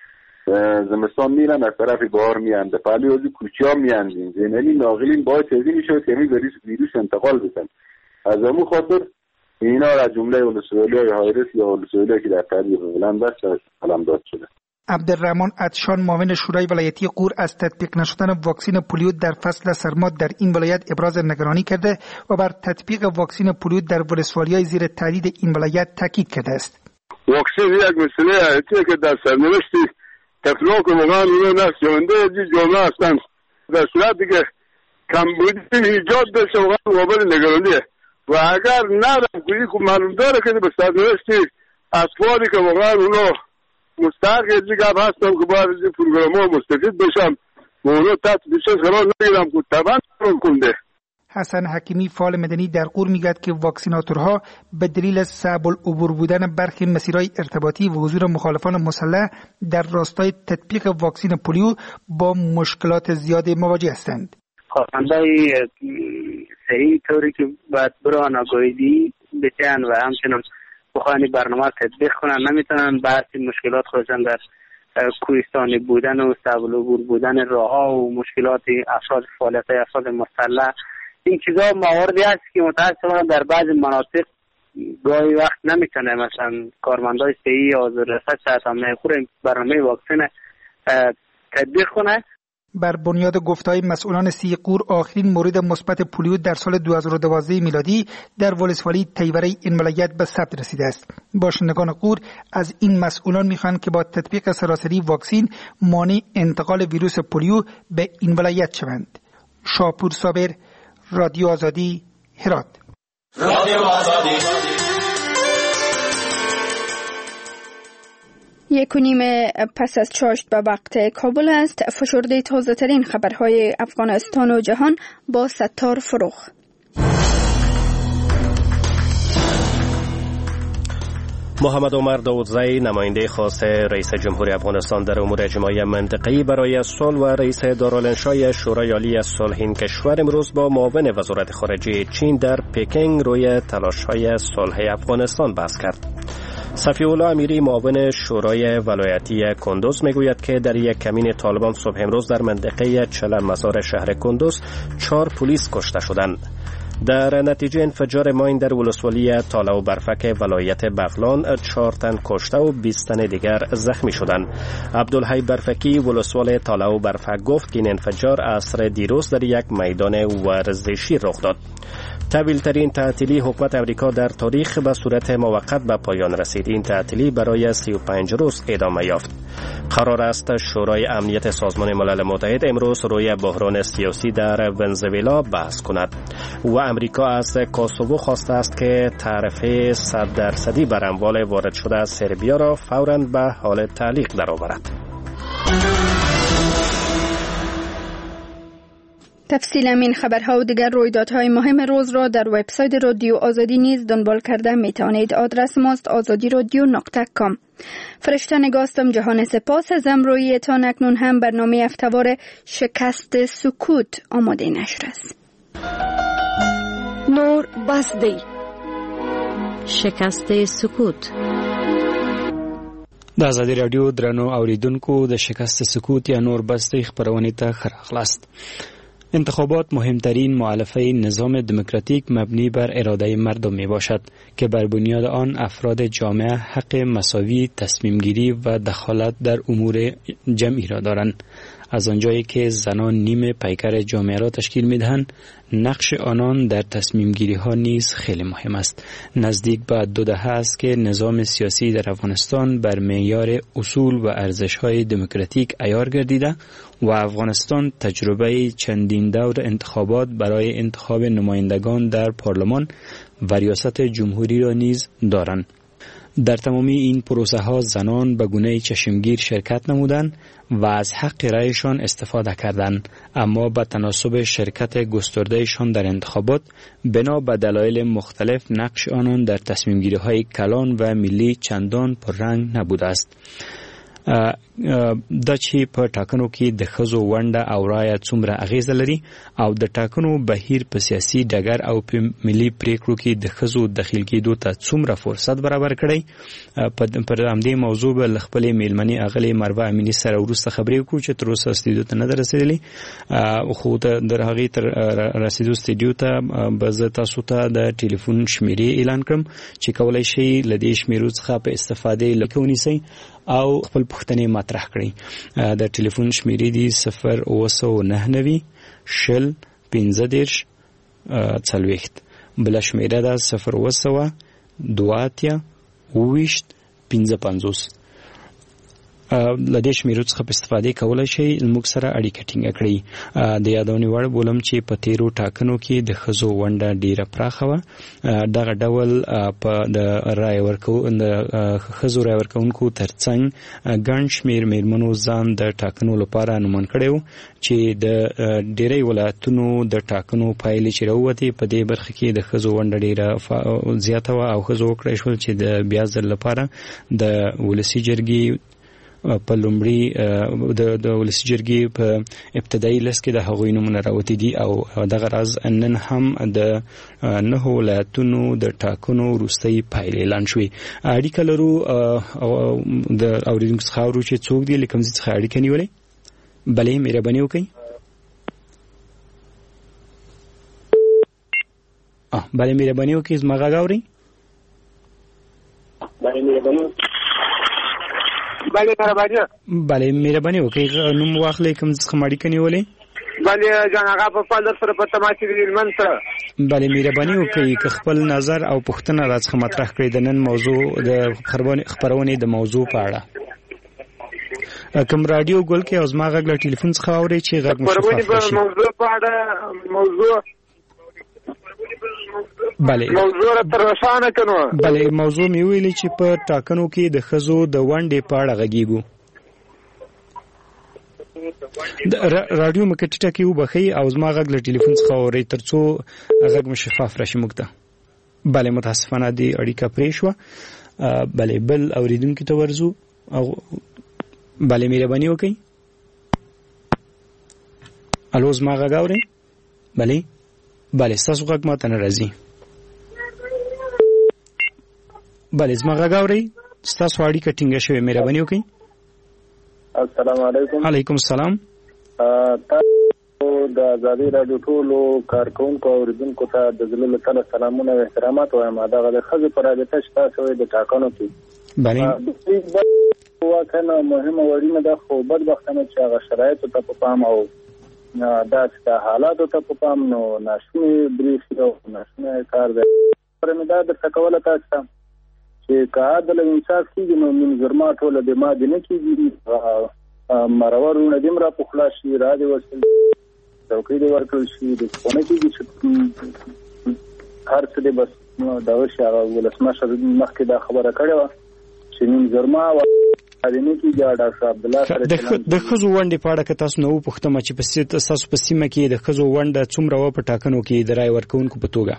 زمستان میرن از طرف بهار میاند، پهلوی از کوچه‌ها میاندین زینلی ناقلین باید چیزی میشه که می ویروس انتقال بشن. از همون خاطر اینا را جمله ولسوالی‌های هایرس یا ولسوالی‌هایی که در تهدید بلند است علامت شده. عبدالرحمن عطشان معاون شورای ولایتی غور از تطبیق نشدن واکسین پولیو در فصل سرما در این ولایت ابراز نگرانی کرده و بر تطبیق واکسین پولیو در ولسوالی‌های زیر تهدید این ولایت تاکید کرده است. واکسن یک مسئله حیاتی که در سرنوشت تفلاک و مقام اینو نفس جوانده از جامعه هستند. در صورتی که کمبودی ایجاد بشه واقعا قابل نگرانیه و اگر ندارم کنی که معلوم داره که به سرنوشت اطفالی که واقعا اونا مستحق دیگر هستم که باید از این پروگرام ها مستفید بشم و اونا تحت بیشتر قرار نگیرم که طبعا رو کنده. حسن حکیمی فعال مدنی در غور میگوید که واکسیناتورها به دلیل صعب العبور بودن برخی مسیرهای ارتباطی و حضور مخالفان مسلح در راستای تطبیق واکسین پولیو با مشکلات زیادی مواجه هستند. خواهندهای صحیح طوری که باید بران آگاهی بتن و همچنان بخوانی برنامه تطبیق کنن نمیتونن بحث مشکلات خودشان در کوهستانی بودن و صعب العبور بودن راهها و مشکلات افراد فعالیت افراد مسلح، این چیزا مواردی است که متاسفانه در بعضی مناطق گاهی وقت نمیتونه مثلا کارمندای صحی یا رسد ساعت هم نخوریم برنامه واکسن تطبیق کنه. بر بنیاد گفته‌های مسئولان سی قور آخرین مورد مثبت پولیو در سال دو هزار و دوازده میلادی در ولسوالی تیوره این ولایت به ثبت رسیده است. باشندگان قور از این مسئولان می‌خواهند که با تطبیق سراسری واکسن مانع انتقال ویروس پولیو به این ولایت شوند. شاپور صابر، رادیو آزادی، هرات. رادیو آزادی. یک و نیم پس از چاشت به وقت کابل است. فشرده تازه ترین خبرهای افغانستان و جهان با ستار فروخ. محمد عمر داودزی نماینده خاص رئیس جمهوری افغانستان در امور اجتماعی منطقه‌ای برای صلح و رئیس دارالانشای شورای عالی صلح این کشور امروز با معاون وزارت خارجه چین در پکینگ روی تلاش‌های صلح افغانستان بحث کرد. صفی الله امیری معاون شورای ولایتی کندوز میگوید که در یک کمین طالبان صبح امروز در منطقه چلن مزار شهر کندوز چهار پلیس کشته شدند. در نتیجه انفجار ماین در ولسوالی تالا و برفک ولایت بغلان چهار تن کشته و بیست تن دیگر زخمی شدند. عبدالحی برفکی ولسوال تالا و برفک گفت که این انفجار عصر دیروز در یک میدان ورزشی رخ داد. طویل ترین تعطیلی حکومت امریکا در تاریخ به صورت موقت به پایان رسید. این تعطیلی برای سی و پنج روز ادامه یافت. قرار است شورای امنیت سازمان ملل متحد امروز روی بحران سیاسی در ونزوئلا بحث کند و امریکا از کوسوو خواسته است که تعرفه صد درصدی بر اموال وارد شده از سربیا را فوراً به حال تعلیق درآورد. تفصیل این خبرها و دیگر رویدادهای مهم روز را در وبسایت رادیو آزادی نیز دنبال کرده می توانید. آدرس ماست آزادی رادیو نقطه کام. فرشته نگاستم جهان سپاس از امرویتان. اکنون هم برنامه هفته‌وار شکست سکوت آماده نشر است. نور بسدی شکست سکوت. د آزادی رادیو درنو اوریدونکو د شکست سکوت یا نور بسدی خبرونه ته خراخلاست. انتخابات مهمترین مؤلفه نظام دموکراتیک مبنی بر اراده مردم می باشد که بر بنیاد آن افراد جامعه حق مساوی تصمیم گیری و دخالت در امور جمعی را دارند. از آنجایی که زنان نیم پیکر جامعه را تشکیل می دهند، نقش آنان در تصمیم گیری ها نیز خیلی مهم است. نزدیک به دو دهه است که نظام سیاسی در افغانستان بر معیار اصول و ارزش های دموکراتیک عیار گردیده و افغانستان تجربه چندین دور انتخابات برای انتخاب نمایندگان در پارلمان و ریاست جمهوری را نیز دارند. در تمامی این پروسه ها زنان به گونه چشمگیر شرکت نمودند و از حق رأیشان استفاده کردند، اما به تناسب شرکت گستردهشان در انتخابات بنا به دلایل مختلف نقش آنان در تصمیم گیری های کلان و ملی چندان پررنگ نبوده است. د چې په ټاکنو کې د ښځو ونډه او رایه څومره اغیزه لري او د ټاکنو بهیر په سیاسي ډګر او په ملي پریکړو کې د ښځو دخیل کېدو ته څومره فرصت برابر کړی. پر همدې موضوع به له خپلې میلمنې اغلې مروه امیني سره وروسته خبرې وکړو چې تر اوسه استودیو ته نه ده رسېدلې، خو د هغې تر رسېدو استودیو ته به زه تاسو ته د ټلیفون شمیرې اعلان کړم چې کولی شئ له دې شمیرو څخه په استفادې لکه ونیسئ او خپل پوښتنې مطرح کړئ. د ټلیفون شمیرې دي صفر اوه سوه نهه نوي شل پنځه دېرش څلوېښت. بله شمیره ده صفر اوه سوه دوه اتیا اوه ویشت پنځه پنځوس. له دې شمیرو څخه په استفادې کولی شئ موږ سره اړیکه ټینګه کړئ. د یادونې وړ بولم چې په تیرو ټاکنو کې د ښځو ونډه ډیره پراخه وه. دغه ډول په د رای ورکو د ښځو رای ورکوونکو ترڅنګ ګڼ شمېر میرمنو ځان د ټاکنو لپاره نومن کړی و چې د ډیری ولایتونو د ټاکنو پایلې چې راووتې په دې برخه کې د ښځو ونډه ډیره زیاته وه او ښځو وکړی شول چې د بیا ځل لپاره د ولسي جرګې په لومړي د ولسي جرګې په ابتدایي لست کې د هغوی نومونه راوتي دي او دغه راز نن هم د نهو ولایتونو د ټاکنو وروستۍ پایلې اعلان شوې. اړیکه لرو د اورېدونکو څخه اورو چې څوک دي له کوم ځای څخه اړیکه نیولې. بلې مهرباني وکړئ. بلې مهرباني وکړئ زما غږ اورئ. بله مهرباني بله مهرباني بله مهرباني وکړئ نوم واخلئ کوم څخه اړیکه نیولې بله جان هغه په خپل سره په تماسي د علمن سره بله مهرباني وکړئ که خپل نظر او پوښتنه راڅخه مطرح کړئ د نن موضوع د خبرونې د موضوع په اړه کوم رادیو ګل کې او زما غږ له ټلیفون څخه اورئ چې غږ مو شفاف شي موضوع په اړه موضوع بله موضوع تر روښانه کنو بله موضوع می ویلي چې په ټاکنو کې د ښځو د ونډې په اړه غږیږو رادیو مکه ټیټه کې وبخي او زما غږ له ټلیفون څخه اورئ ترڅو غږ مو شفاف راشي موږ ته بله متاسفانه دې اړیکه پرې شوه بله بل اوریدونکي ته ورځو او بله مهرباني وکړئ الو زما غږ اورئ بله بله ستاسو غږ ماته نه راځي بله زما غږ اورئ ستاسو اړیکه ټینګه شوې مهرباني وکړئ السلام علیکم علیکم السلام تاسو د ازادي رادیو ټولو کارکونکو او اوریدونکو ته د زړه له تله سلامونه او احترامات وایم دا د ښځو پر رابطه شته شوی د ټاکنو کې بله واکنه مهمه وړینه ده خو بدبختانه چې هغه شرایطو ته په پام او دا چې حالاتو ته په پام نو ناشونی بریښ او ناشونی کار دی پرې دا درته کوله تاسو ته چې که عدل او انصاف کېږي نو نیم زرما ټوله د مادې نه کېږي مرورونه دې هم راپخلا شي را دې وسل چوکۍ دې ورکړل شي د خونه کېږي چې هر څه دې بس دغه شي هغه ولسمشر مخکې دا خبره کړې وه چې نیم زرما د ښځو ونډې په اړه که تاسو نه وپوښتم چې ستاسو په سیمه کې د ښځو ونډه څومره وه په ټاکنو کې د رایې ورکوونکو په توګه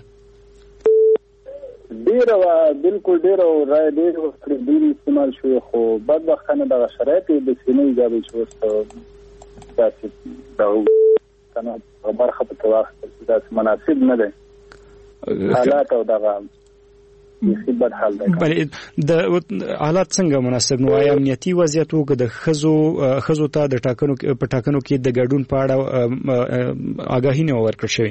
ډېره وه بلکل ډېره رایې ډېرې وکړې ډېرې استعمال شوې خو بدبختانه دغه شرایط یې د سینې ایجابي چې اوس داسې دغه برخه پکې واخیستل چې داسې مناسب نه دی حالات او دغه بله د حالات څنګه مناسب نو آیا امنیتي وضعیت وو که د ښځو ښځو ته د ټاکنو په ټاکنو کې د ګډون په اړه آګاهي نه ورکړل شوې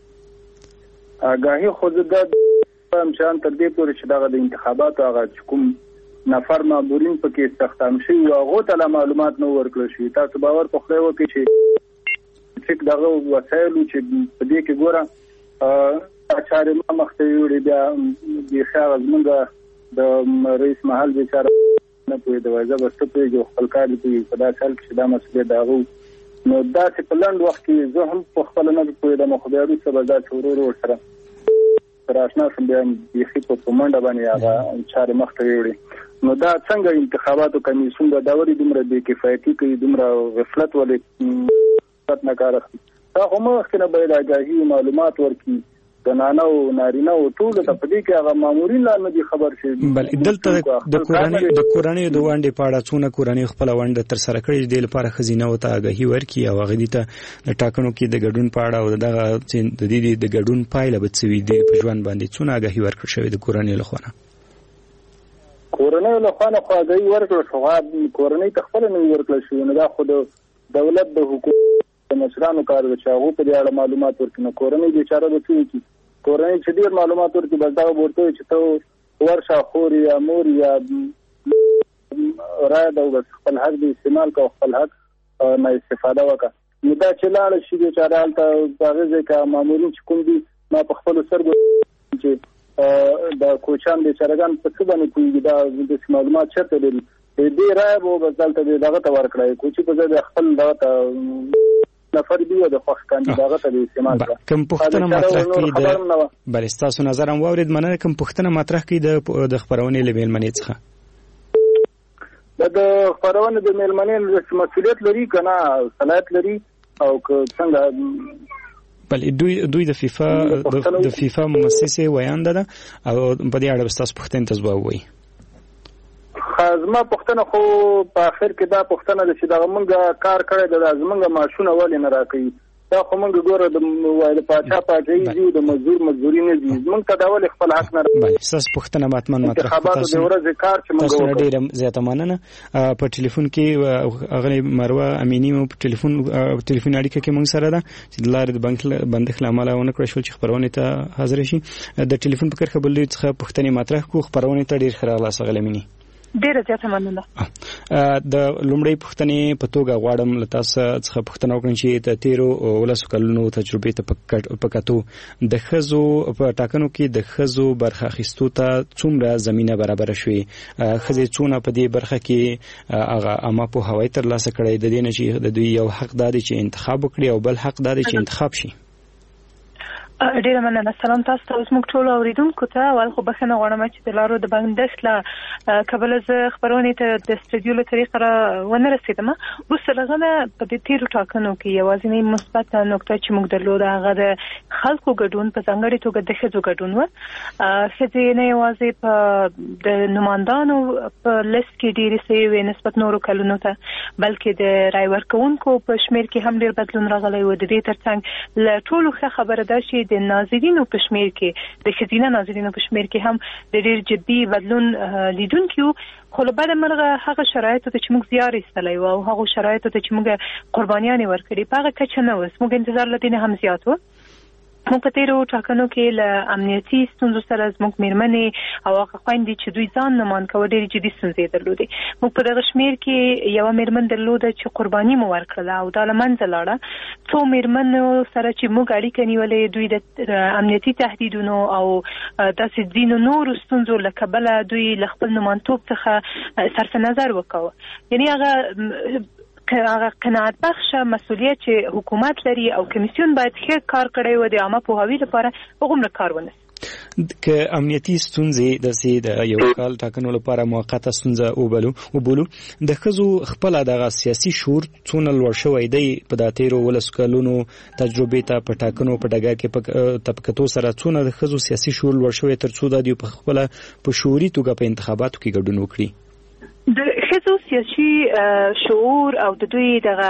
آګاهي خو زه دا وایم چې ان تر دې پورې چې دغه د انتخاباتو هغه چې کوم نفر مامورین پکې استخدام شوي وو هغو ته لا معلومات نه ورکړل شوي تاسو باور په خدای وکړئ چې چې دغه وسایلو چې په دې کې ګوره چارې ما مخته وړي بیا بیخي هغه زمونږ د رئیس محل بیچاره نه پوهېده زه به څه پوهېږي خپل کار دې پوهېږي په داسې حال کې چې دا مسؤلیت د هغه نو داسې په لنډ وخت کې زه هم په خپله نه پوهېدم خو بیا وروسته به داسې ورو ورو ورسره سره اشنا شوم بیا بیخي په منډه باندې هغه چارې مخته وړي نو دا څنګه انتخاباتو کمیسیون به دا ولې دومره بې کفایتي کوي دومره غفلت ولې نه کار اخلي دا خو مخکې نه باید آګاهي معلومات ورکړي زنانه او نارینه او ټول ته په دې کې هغه مامورین لا نه دي خبر شي بل دلته د کورنۍ د کورنۍ د ونډې په اړه څونه کورنۍ خپل ونډه تر سره کړې د لپاره خزینه او ته آګاهي ورکړي او هغه دې ته د ټاکنو کې د ګډون په اړه او دغه د دې د ګډون پایله به څه وي د ژوند باندې څونه آګاهي ورکړل شوې د کورنۍ له خوا کورنۍ له خوا نه خو آګاهي ورکړل شو کورنۍ ته خپل نه ورکړل شو نو دا خو د دولت د حکومت د مشرانو کار دی چې هغه په دې اړه معلومات ورکړي نو کورنۍ بیچاره به څه وکړي کورنۍ چې ډېر معلومات ورکړي بس دغه به ورته وایي چې ته ورشه خور یا مور یا رایه ده بس خپل حق دې استعمال کوه خپل حق نه استفاده وکړه نو دا چې لاړه شي بیچاره هلته هغې ځای که مامورین چې کوم دي ما په خپلو سترګو چې د کوچیان بیچارهګان په څه باندې پوهېږي دا داسې معلومات چېرته لري دې رایه به بس دلته دغه ته ورکړی کوچي په ځای د خپل دغه ته نفر دی د خوښ کاندیداغه ته استعمال کړه کوم پښتنه مطرح کړي د بل تاسو نظر هم واورید مننه کوم پښتنه مطرح کړي د خبرونې لمیلمنې څخه د خبرونې د میلمنې مسؤلیت لري کنه صلاحیت لري او څنګه بل دوی دوی د فیفا د فیفا مؤسسه ویاند ده او په دې اړه تاسو پښتنه تاسو وایي زما پښتنه خو په اخر کې دا پښتنه ده چې دغه مونږه کار کړی د زمونږ ماشونه ولې نه راکوي دا خو موږ ګوره د وایي د پاچا پاچاهي دي د مزدور مزدوري نه دي موږ ته دا ولې خپل حق نه بله ستاسو پوښتنه ماتمن مطرح انتخاباتو د ورځې کار چې موږ وکړو ډېره زیاته مننه په ټلیفون کې هغه مروه امینی مو په ټلیفون ټلیفون اړیکه کې موږ سره ده چې د لارې د بنک بندښت له امله ونه کړی شول چې خپرونې ته حاضر شي د ټلیفون په کرښه بل څخه پوښتنې مطرح کړو خپرونې ته ډېر ښه راغلاست غلې مینی ډیره زیاته مننه. د لومړی پوښتنې په توګه غواړم له تاسو څخه پوښتنه وکړم چې د تیرو ولسو کلونو تجربې ته په کتو د ښځو په ټاکنو کې د ښځو برخه اخیستو ته څومره زمینه برابره شوې ښځې څونه په دې برخه کې هغه عامه پوهاوی ترلاسه کړی د دې نه چې د دوی یو حق دا دی چې انتخاب وکړي او بل حق دا دی چې انتخاب شي. ډیره مننه. سلام تاسو ته. اوس موږ ټول اوریدونکو ته اول خو بخښنه غواړم چې د لارو د بندښت له کبله زه خپرونې ته د استودیو له طریقه را ونه رسېدم. وروسته له هغه نه په دې تېرو ټاکنو کې یوازینۍ مثبته نقطه چې موږ درلوده هغه د خلکو ګډون په ځانګړې توګه د ښځو ګډون و. ښځې نه یوازې په د نمایندانو په لیست کې ډېرې سوې وې نسبت نورو کلونو ته بلکې د رای ورکوونکو په شمېر کې هم ډېر بدلون راغلی و. د دې ترڅنګ له ټولو ښه خبره ده چې د ناظرینو په شمیر کې د ښځینه ناظرینو په شمیر کې هم د ډېر جدي بدلون لیدونکي وو. خو له بده مرغه هغه شرایطو ته چې موږ زیار ایستلی و او هغو شرایطو ته چې موږ قربانیانې ورکړي په هغه کچه نه و. موږ انتظار له دې نه هم زیات و. موږ په تېرو ټاکنو کې له امنیتي ستونزو سره زموږ مېرمنې او هغه خویندې چې دوی ځان نمان کوه ډېرې جدي ستونزې درلودې. موږ په دغه شمېر کې یوه مېرمن درلوده چې قرباني مو ورکړله او دا له منځه لاړه. څو مېرمنو سره چې موږ اړیکه نیولې دوی د امنیتي تهدیدونو او داسې ځینو نورو ستونزو له کبله دوی له خپل نمانتوب څخه صرف نظر وکاوه. یعنې هغه هغه قناعت بخشه مسؤلیت چې حکومت لري او کمیسیون باید ښه کار کړی و د عامه پوهاوي لپاره هغومره کار ونه که امنیتي ستونزې داسې د یو کال ټاکنو لپاره موقته ستونزه وبولو وبولو د ښځو خپله دغه سیاسي شعور څونه لوړ شوی دی په دا تېرو ولسو کلونو تجربې ته په ټاکنو په ډګر کې په کتو سره څونه د ښځو سیاسي شعور لوړ شوی تر څو دا دوی په خپله په شعوري توګه په انتخاباتو کې ګډون وکړي. د ښځو سیاسي شعور او د دوی دغه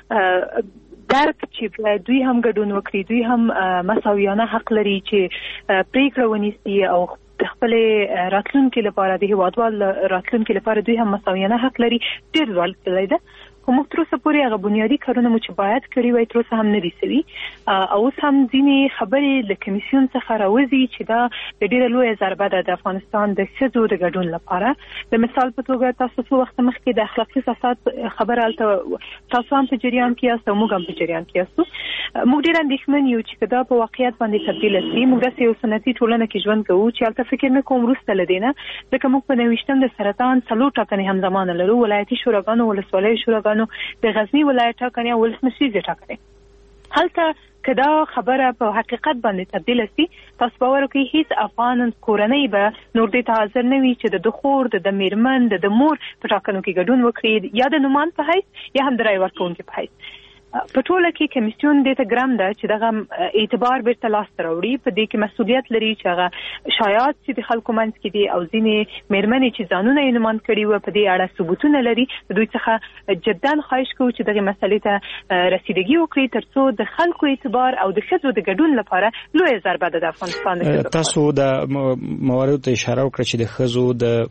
درک چې دوی هم ګډون وکړي دوی هم مساویانه حق لري چې پریکړه ونیسي او د خپلې راتلونکي لپاره د هیوادوال راتلونکي لپاره دوی هم مساویانه حق لري ډېر لوړ تللی ده. خو موږ تر اوسه پورې هغه بنیادي کارونه مو چې باید کړي وای تر اوسه هم نه دي سوي او اوس هم ځینې خبرې له کمیسیون څخه راوځي چې دا د ډېره لویه ضربه ده د افغانستان د ښځو د ګډون لپاره. د مثال په توګه تاسو څو وخت مخکې د اخلاقي فساد خبره هلته تاسو هم په جریان کې یاست او موږ هم په جریان کې یاستو. موږ ډېر اندېښمن یو چې که دا په واقعیت باندې تبدیله شي. موږ داسې یو سنتي ټولنه کې ژوند کوو چې هلته فکر نه کوم وروسته له دې نه ځکه موږ په نویشتم د سرطان څلور ټاکنې همزمانه لرو ولایتي شوراګانو ولسوالیو شوراګانو د غزنی ولایت ټاکنې او ولسمشریزې ټاکنې. هلته که دا خبره په حقیقت باندې تبدیله شي تاسو باور وکړئ هیڅ افغان کورنۍ به نور دې ته حاضر نه وي چې د خور د د مېرمن د د مور په ټاکنو کې ګډون وکړي یا د نومان په حیث یا هم د رای ورکوونکي په حیث. په ټوله کې کمیسیون دې ته ګرم ده چې دغه اعتبار بیرته لاسته راوړي. په دې کې مسؤلیت لري چې هغه شایعات چې د خلکو منځ کې دي او ځینې مېرمنې چې ځانونه یې نومان کړي وو په دې اړه ثبوتونه لري دوی څخه جدا خواهش کوو چې دغه مسلې ته رسیدګي وکړي تر څو د خلکو اعتبار او د ښځو د ګډون لپاره لویه ضربه ده د افغانستان د. تاسو د مواردو ته اشاره وکړه چې د ښځو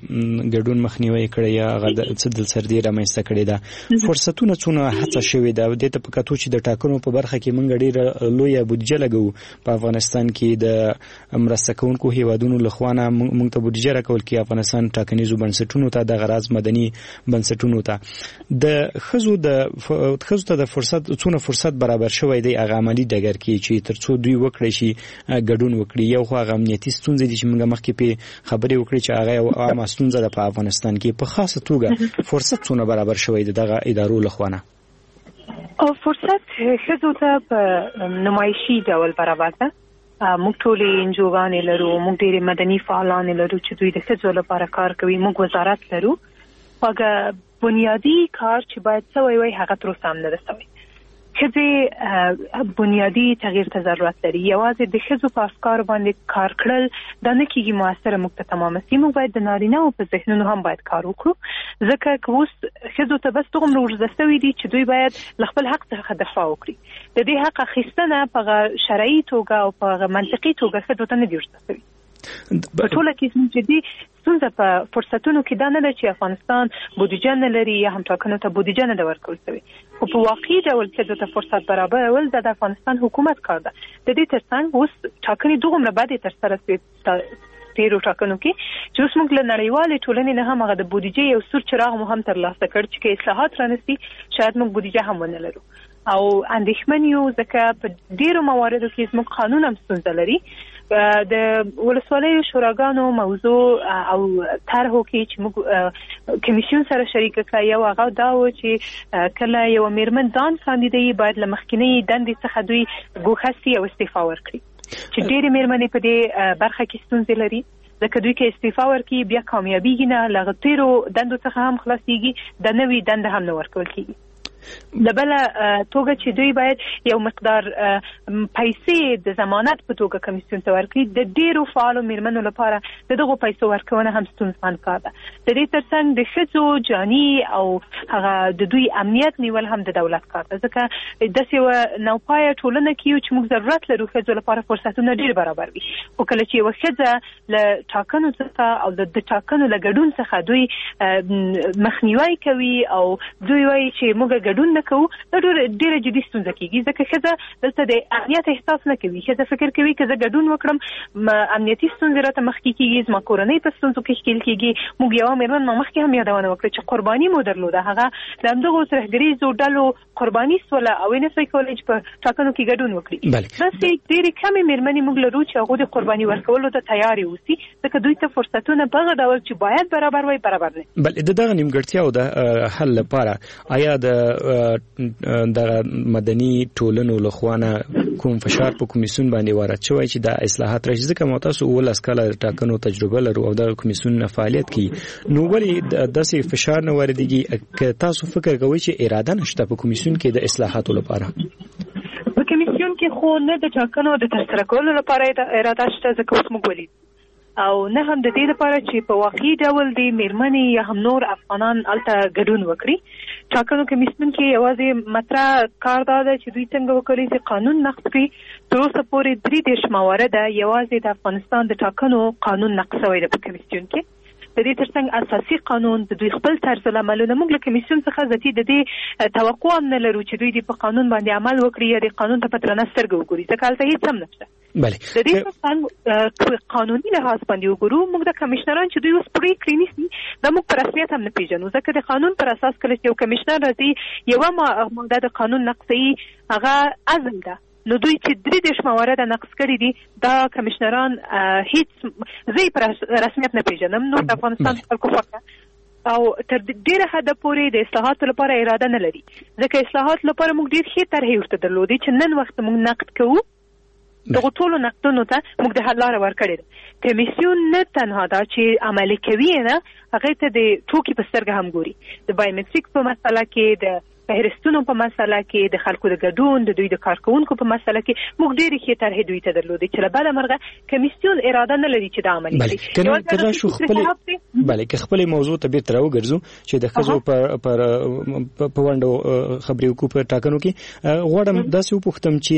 د ګډون مخنیوي کړی یا هغه د څه دلسردي رامنځته کړې ده فرصتونه څونه هڅه شوې ده دې ته کتو چې د ټاکنو په برخه کې موږ ډېره لویه بودیجه لګو په افغانستان کې د مرسته کوونکو هیوادونو لخوا نه موږ ته بودیجه راکول کې افغانستان ټاکنیزو بنسټونو ته د غراض مدني بنسټونو ته د ښځو د ښځو ته د فرصت څونه فرصت برابر شوی دی هغه عملي ډګر کې چې تر څو دوی وکړي شي ګډون وکړي. یو خو هغه امنیتي ستونزې دي چې موږ مخکې په خبرې وکړې چې هغه یو عامه ستونزه ده په افغانستان کې په خاصه توګه فرصت څونه برابر شوی دی دغه ادارو لخوا نه. او فرصت ښځو ته په نمایشي ډول برابر ده. موږ ټولې انجوګانې لرو موږ ډېرې مدني فعالانې لرو چې دوی د ښځو لپاره کار کوي. موږ وزارت لرو هغه بنیادي کار چې باید سوی وای هغه تر اوسه هم نه ده سوی. ښځې بنیادي تغییر ته ضرورت لري. یوازې د ښځو په افکار باندې کار کړل دا نه کېږي موثره موږ ته تمامه سي. موږ باید د نارینه‌و په ذهنونو هم باید کار وکړو، ځکه که اوس ښځو ته بس دومره ورزده سوي دي چې دوی باید له خپل حق څخه دفاع وکړي. د دې حق اخیستنه په شرعي توګه او په منطقي توګه ښځو ته نه دي ورزده سوي. په ټوله کې زموږ جدي ستونزه په فرصتونو کې دا نه ده چې افغانستان بودیجه نه لري یا هم ټاکنو ته بودیجه نه ده ورکول سوې، خو په واقعي ډول ښځو ته فرصت برابرول دا د افغانستان حکومت کار ده. د دې ترڅنګ اوس ټاکنې دومره بدې ترسره سوې تیرو ټاکنو کې چې اوس موږ له نړیوالې ټولنې نه هم هغه د بودیجې یو سور چراغ مو هم ترلاسه کړ چې که اصلاحات رانسي شاید موږ بودیجه هم ونه لرو او اندېښمن یو، ځکه په ډېرو مواردو کې زموږ قانون هم ستونزه لري. د ولسوالیو شوراګانو موضوع او طرحو کې چې موږ کمیسیون سره شریک کړه یو هغه دا و چې کله یو میرمن ځان کاندیدي باید له مخکینی دندې څخه دوی ګوښه سي او استعفا ورکړي، چې ډېرې میرمنې په دې برخه کې ستونزې لري، ځکه دوی کې استعفا ورکړي بیا کامیابیږي نه، له تیرو دندو څخه هم خلاصيږي، د نوې دنده هم نه ورکول کېږي. لبله توګه چې دوی باید یو مقدار پیسې د ضمانت په توګه کمیسیون ته ورکړي، د ډیرو فعالو میرمنو لپاره د دغو پیسو ورکونه هم ستونزمن کار ده. د دې ترڅنګ د ښځو جاني او هغه د دوی امنیت نیول هم د دولت کار ده، ځکه داسې یوه نوپایه ټولنه کې یو چې موږ ضرورت لرو ښځو لپاره فرصتونه ډیر برابر وي، خو کله چې یوه ښځه له ټاکنو څخه او د ټاکنو له ګډون څخه دوی مخنیوی کوي او دوی وایي چې موږ ګډون نه کوو، دا ډېره جدي ستونزه کېږي، ځکه ښځه دلته د امنیت احساس نه کوي. ښځه فکر کوي که زه ګډون وکړم امنیتي ستونزې راته مخکې کېږي، زما کورنۍ په ستونزو کې ښکېل کېږي. موږ یوه مېرمن ما مخکې هم یادونه وکړه چې قرباني مو درلوده، هغه د همدغو ترهګریزو ډلو قرباني سوله او یې نسوی کولی چې په ټاکنو کې ګډون وکړي. داسې ډېرې کمې مېرمنې موږ لرو چې هغوی د قرباني ورکولو ته تیارې اوسي، ځکه دوی ته فرصتونه په هغه ډول چې باید برابر وي برابر نه. بل د دغه نیمګړتیاو د حل لپاره آیا د د مدني ټولنو لخوانه کوم فشار په کمیسیون باندې وارد شوی چې د اصلاحات راشي؟ ځکه مو تاسو ولس کله ټاکنو تجربه لرو او د کمیسیون نه فعالیت کوي، نو ولې داسې فشار نه واردېږي؟ که تاسو فکر کوئ چې اراده نشته په کمیسیون کې د اصلاحاتو لپاره؟ په کمیسیون کې خو نه د ټاکنو د ترسره کولو لپاره اراده شته، ځکه اوس موږ ولید او نه هم د دې لپاره چې په واقعي ډول د میرمنې یا هم نور افغانان هلته ګډون وکړي. ټاکنو کمیسیون کې یوازې مطرح کار دا ده چې دوی څنګه وکړي چې قانون نقض کړي. تر اوسه پورې درې دېرش موارده یوازې د افغانستان د ټاکنو قانون نقض شوی ده په کمیسیون کې. د دې ترڅنګ اساسي قانون د دوی خپل طرز العملونه موږ له کمیسیون څخه ذاتي د دې توقع هم نه لرو چې دوی دې په قانون باندې عمل وکړي یا د قانون ته په درنه سترګه وګوري، ځکه هلته هېڅ هم نشته. بله د دې ترڅنګ قانوني لحاظ باندې وګورو موږ د کمیشنران چې دوی اوس پرېکړې نیسي دا موږ په رسمیت هم نه پېژنو، ځکه د قانون پر اساس کله چې یو کمیشنر راځي یوه ماده د قانون نقضوي هغه عزم ده، نو دوی چې درې دېرش موارد نقض کړي دي دا کمیشنران هیڅ زه یې په رسمیت نه پېژنم، نو د افغانستان خلکو خوښه او تر ډېره حده پورې د اصلاحاتو لپاره اراده نه لري، ځکه اصلاحاتو لپاره موږ ډېر ښې طرحې ورته درلودې چې نن وخت موږ نقد کوو. دغو ټولو نقدونو ته موږ د حل لاره ورکړې ده. کمیسیون نه تنها دا چې عملي کوي نه، هغې ته د ټوکې په سترګه هم ګوري. د بایومټریک په مسله کې، د فهرستونو په مسله کې، د خلکو د ګډون، د دوی د کارکوونکو په مسله کې موږ ډېرې ښې طرحې دوی ته درلودې چې له بده مرغه کمیسیون اراده نه لري چې دا عملي کړي. بله که خپلې موضوع ته بېرته راوګرځو چې د ښځو په ونډو خبرې وکړو په ټاکنو کې، غواړم داسې وپوښتم چې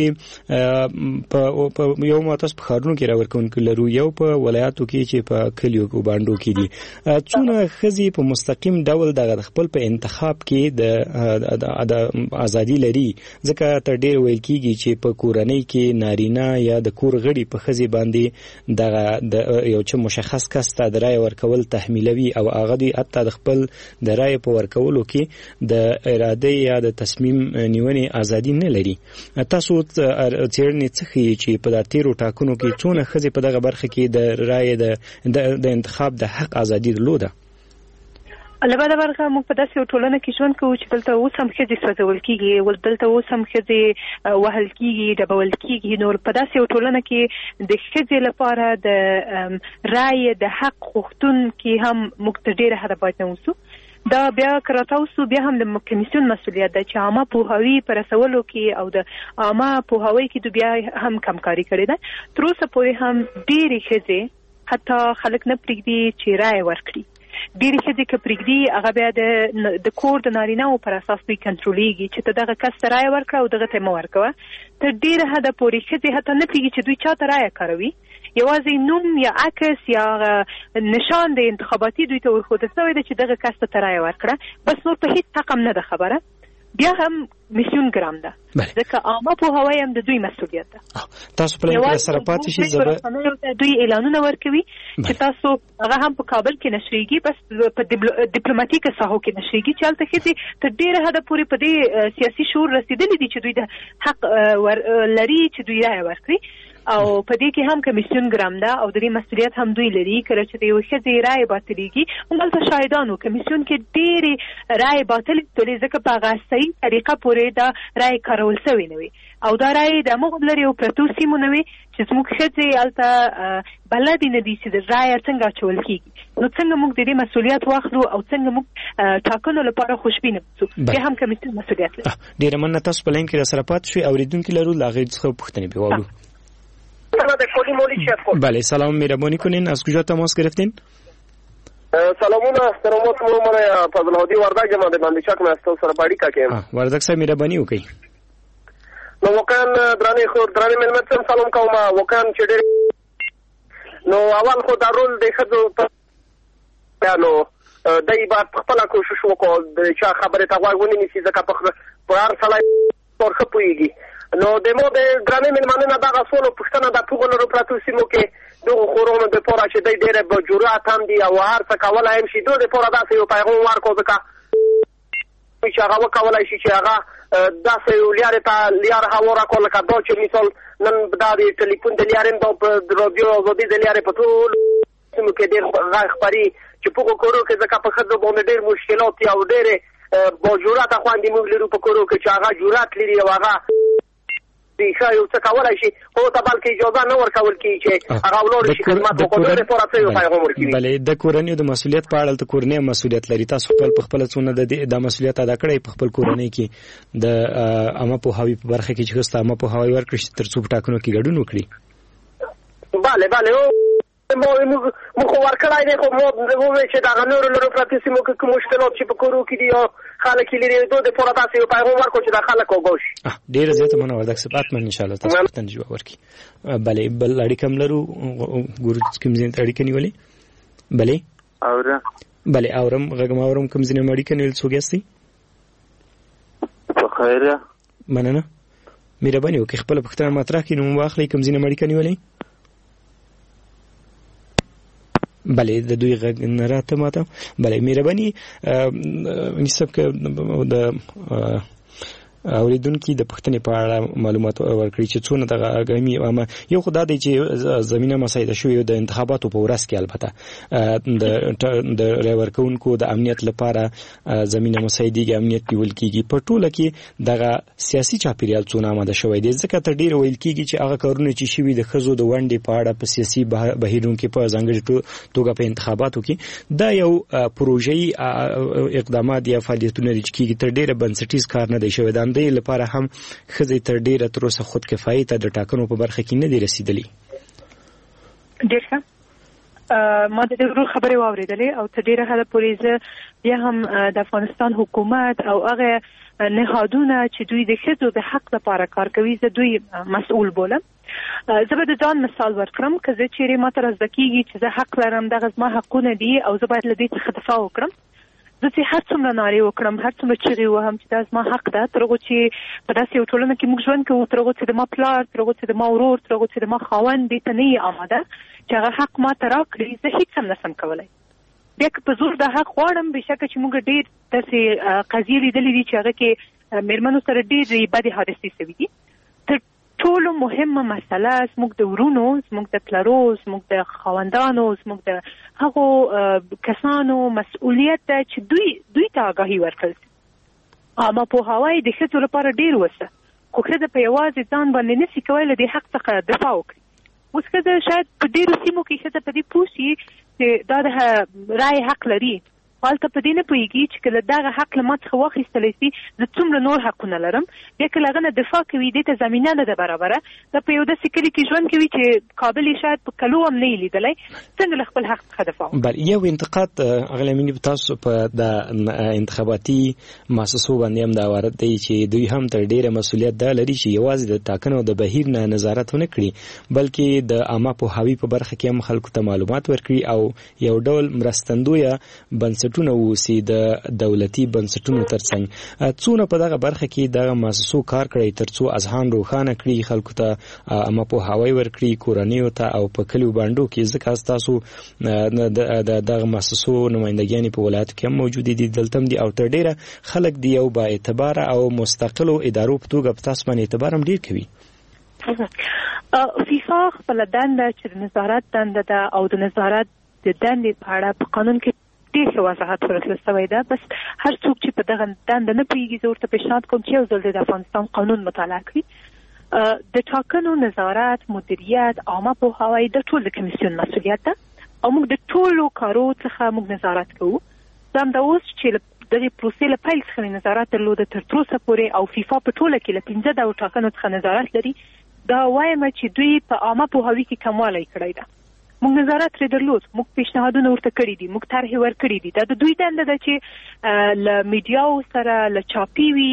په یو ما تاسو په ښارونو کې راورکوونکي لرو، یو په ولایاتو کې چې په کلیو او بانډو کې دي، څونه ښځې په مستقیم ډول د خپل په انتخاب کې د د ازادي لري؟ ځکه تر ډیر ویل کیږي چې په کورنۍ کې نارینه یا د کور غړي په ښځې باندې دغه د یو چې مشخص کس ته د رایې ورکول تحمیلوي او هغه د حتی د خپل د رایې په ورکولو کې د اراده یا د تصمیم نیونې ازادي نه لري. تاسو څېړنې څه ښیي چې په دا تیرو ټاکنو کې څونه ښځې په دغه برخه کې د رایې د انتخاب د حق ازادي درلوده؟ له بده مرغه موږ په داسې یو ټولنه کې ژوند کوو چې دلته اوس هم ښځې سوځول کېږي، دلته اوس هم ښځې وهل کېږي، ډبول کېږي. نو په داسې یو ټولنه کې د ښځې لپاره د رایې د حق غوښتونکي هم موږ تر ډېره حده باید نه اوسو. دا بیا کراتاوسو بیا هم د کمیسیون مسولیت ده چې عامه پوهاوی پر رسولو کې او د عامه پوهاوی کې د بیا هم کمکاري کړې ده. تر اوسه پورې هم ډېرې ښځې حتی خلک نه پرېږدي چې رایه ورکړي. ډېرې ښځې که پرېږدي هغه بیا د کور د نارینه‌و پر اساس دوی کنټرولېږي چې ته دغه کس ته رایه ورکړه او دغه ته یې مه ورکوه. تر ډېره حده پورې ښځې حتی نه پوهېږي چې دوی چا ته رایه کاروي. یوازې نوم یا عکس یا نشان د انتخاباتي دوی ته ورښودل شوی ده چې دغه کس ته ته رایه ورکړه، بس نور په هېڅ حق هم نه ده خبره. بیا هم میسیون ګرام ده ځکه عامه پوهاوی هم د دوی مسؤلیت ده. تاسو په لاره سره پاتې شئ. زه دوی اعلانونه ورکوي چې تاسو هغه هم په کابل کې نشریږي، بس په ډیپلوماټیک ساحو کې نشریږي چې هلته ښځې تر ډېره حده پورې په دې سیاسي شعور رسېدلي دي چې دوی د حق لري چې دوی رایه ورکړي. او په دې کې هم کمیسیون ګرام ده او د دې مسؤلیت هم دوی لري. کله چې د یوې ښځې رایې باطلېږي، موږ هلته شاهدان وو کمیسیون کې ډېرې رایې باطلې شولې ځکه په هغه صحیح طریقه پورې دا رایې کارول شوې نه وي او دا رایې د همغو لرې او پرتو سیمو نه وي چې زموږ ښځې هلته بلدې نه دي چې د رایه څنګه اچول کېږي. نو څنګه موږ د دې مسؤلیت واخلو او څنګه موږ ټاکنو لپاره خوشبینه اوسو، بیا هم کمیسیون مسؤلیت لري. ډېره مننه. تاسو په لاین کې راسره پاتې شئ. اورېدونکي لرو، له هغې څخه پوښتنې پرې واورو. بله، سلام، مهربانی کنین. از کجا تماس گرفتین؟ سلامونه احترامات مو منه فضل هادی وردک ما د باندې چک مستو سره پاړی کا کېم. وردک صاحب مهرباني وکړئ. نو وکان درانه خو درانه ملمت سلام کوم. وکان چې ډېر نو اول خو دارول د خځو په نو دای با خپل کوشش وکړ د چا خبره ته غوږ ونیسي ځکه په هر سلای تور خپويږي. نو د مو د ګرانې ملمنه دغه سوالو پوښتنه د ټولو لپاره پراتو سیمو کې دغه خورونو د پوره چې د ډېره به جرأت هم دي او هر څه کولای هم شي دوی د پوره داسې یو پیغام ورکړو ځکه چې هغه وکولای شي چې هغه داسې یو لیارې ته لیار هوا راکړو لکه دا چې مثال نن دا د ټلیفون د لیارې دا په رادیو ازادي د لیارې په ټول سیمو کې ډېر غږ خپري چې په کورو کې ځکه په ښځو باندې ډېر مشکلات او ډېرې با جرأت خواندې موږ لرو په کورو کې چې هغه جرأت لري او هغه دیخه یو څه کولای شي خو ته بلکې اجازه نه ورکول کیږي چې هغه ولور شي خدمت وکړي د پوره څه پیغام ورکړي. بله، د کورنۍ د مسؤلیت په اړه ته کورنۍ مسؤلیت لري. تاسو خپل په خپل څونه د د مسؤلیت ادا کړئ په خپل کورنۍ کې د عامه پوهاوی په برخه کې چې خسته عامه پوهاوی ورکړي تر څو په ټاکنو کې ګډون وکړي. بله بله مو مو خو ورکړای دی خو مو مو چې دا غنور لرو پراتې سیمو کې کوم مشکلات چې په کورو کې دي او خلک لري دوی د پوره تاسو یو پیغام ورکړو چې دا خلک وګوش. ډېر زیات مننه وردک صاحب، اتمن ان شاء الله تاسو ته جواب ورکړي. بله، بل اړیکه هم لرو. ګورو کوم ځین اړیکه نیولې. بله اوره بله اورم غږم اورم کوم ځین اړیکه نیول څوک یاستئ؟ په خیره مننه. مهرباني وکړئ خپل پوښتنه مطرح کړئ نو واخلئ کوم ځین اړیکه نیولې. بله، د دوی غږ نه راته ماته. بله، مهرباني نسب که د اوریدونکو د پښتنې په اړه معلومات ورکړي چې څونه دغه اګامي عامه یو خدای دی چې زمينه مسایده شوې د انتخاباتو په ورځ کې البته د د ریورکونکو د امنیت لپاره زمينه مسایدي امنیت نیول کیږي په ټوله کې دغه سیاسي چاپیریال څونه آماده شوی دی ځکه تر ډیره ویل کیږي چې هغه کارونه چې شوي د خزو د ونډې په اړه په سیاسي بهیرونو کې په ځانګړي توګه په انتخاباتو کې دا یو پروژې اقدامات یا فعالیتونه دي چې کیږي تر ډیره بنسټیز کار نه دی شوی د دې لپاره هم خزې تر ډیره تر اوسه خود کفایي ته د ټاکنو په برخه کې نه دي رسیدلي. ډېر ښه، ما د دې خبرې واورېدلې او تر ډیره حده پورې زه بیا هم د افغانستان حکومت او هغه نهادونه چې دوی د ښځو د حق لپاره کار کوي زه دوی مسؤل بولم. زه به د ځان مثال ورکړم که زه چیرې ماته رازده کېږي چې زه حق لرم دغه زما حقونه دي او زه باید له دې څخه دفاع وکړم، زه چې هر څومره نارې وکړم هر څومره چغې وهم چې دا زما حق ده تر هغو چې په داسې یو ټولنه کې موږ ژوند کوو تر هغو چې د ما پلار تر هغو چې د ما ورور تر هغو چې د ما خاوند دې ته نه یې آماده چې هغه حق ما ته راکړي زه هیڅ هم نشم کولی. بیا که په زور دا حق غواړم بېشکه چې موږ ډېر داسې قضیې لیدلې دي چې هغه کې مېرمنو سره ډېرې بدې حادثې شوي دي. تر ټولو مهمه مسله زموږ د ورونو زموږ د پلرو زموږ د خاوندانو زموږ د هغو کسانو مسؤلیت ده چې دوی دوی ته آګاهي ورکړل شي. عامه پوهاوی د ښځو لپاره ډېر وسه خو ښځه په یوازې ځان باندې نشي کولی له دې حق څخه دفاع وکړي. اوس ښځه شاید په ډېرو سیمو کې ښځه په دې پوه شي چې دا د رایې حق لري حالت په دې نه پوهیږي چې کله دغه حق له ما څخه واخیستلی شي زه څومره نور حقونه لرم. بیا کله هغه نه دفاع کوي دې ته زمینه نه ده برابره. دا په یو داسې کلي کې ژوند کوي چې کابل یې شاید په کلو هم نه یې لیدلی، څنګه له خپل حق څخه دفاع وکړي؟ بله، یو انتقاد اغلی امیني تاسو په د انتخاباتي مؤسسو باندې هم دا وارد دی چې دوی هم تر ډیره مسؤلیت دا لري چې یوازې د ټاکنو د بهیر نه نظارت ونه کړي بلکې د عامه پوهاوي په برخه کې هم خلکو ته معلومات ورکړي او یو ډول مرستندویه بنسټونه ووسي د دولتي بنسټونو ترڅنګ. څونه په دغه برخه کې دغه مؤسسو کار کړی ترڅو اذهان روښانه کړي، خلکو ته عامه پوهاوی ورکړي، کورنیو ته او په کلیو بانډو کې؟ ځکه تاسو د دغه مؤسسو نمایندګیانې په ولایتو کې هم موجودې دي، دلته هم دي او تر ډیره خلک د یو با اعتباره او مستقلو ادارو په توګه په تاسو باندې اعتبار هم ډیر کوي. فیفا خپل دنده چې نظارت دنده ده او د نظارت د دندې په اړه په قانون کې ډېر ښه وضاحت ورکړل شوی ده. بس هر څوک چې په دغه دنده نه پوهېږي زه ورته پیشنهاد کوم چې یو ځل د افغانستان قانون مطالعه کړي. د ټاکنو نظارت، مدیریت، عامه پوهاوی د ټول د کمیسیون مسؤلیت ده او موږ د ټولو کارو څخه موږ نظارت کوو. دا همدا اوس چې دغې پروسې له پیل څخه نظارت درلوده تر تروسه پورې او فیفا په ټوله کې له پنځه ډوله ټاکنو څخه نظارت لري. دا وایم چې دوی په عامه پوهاوي کې کموالی کړی ده. موږ نظارت ترې درلود، موږ پیشنهادونه ورته کړي دي، موږ طرحې ورکړي دي. دا د دوی دنده ده چې له میډیاو سره له چاپي وي،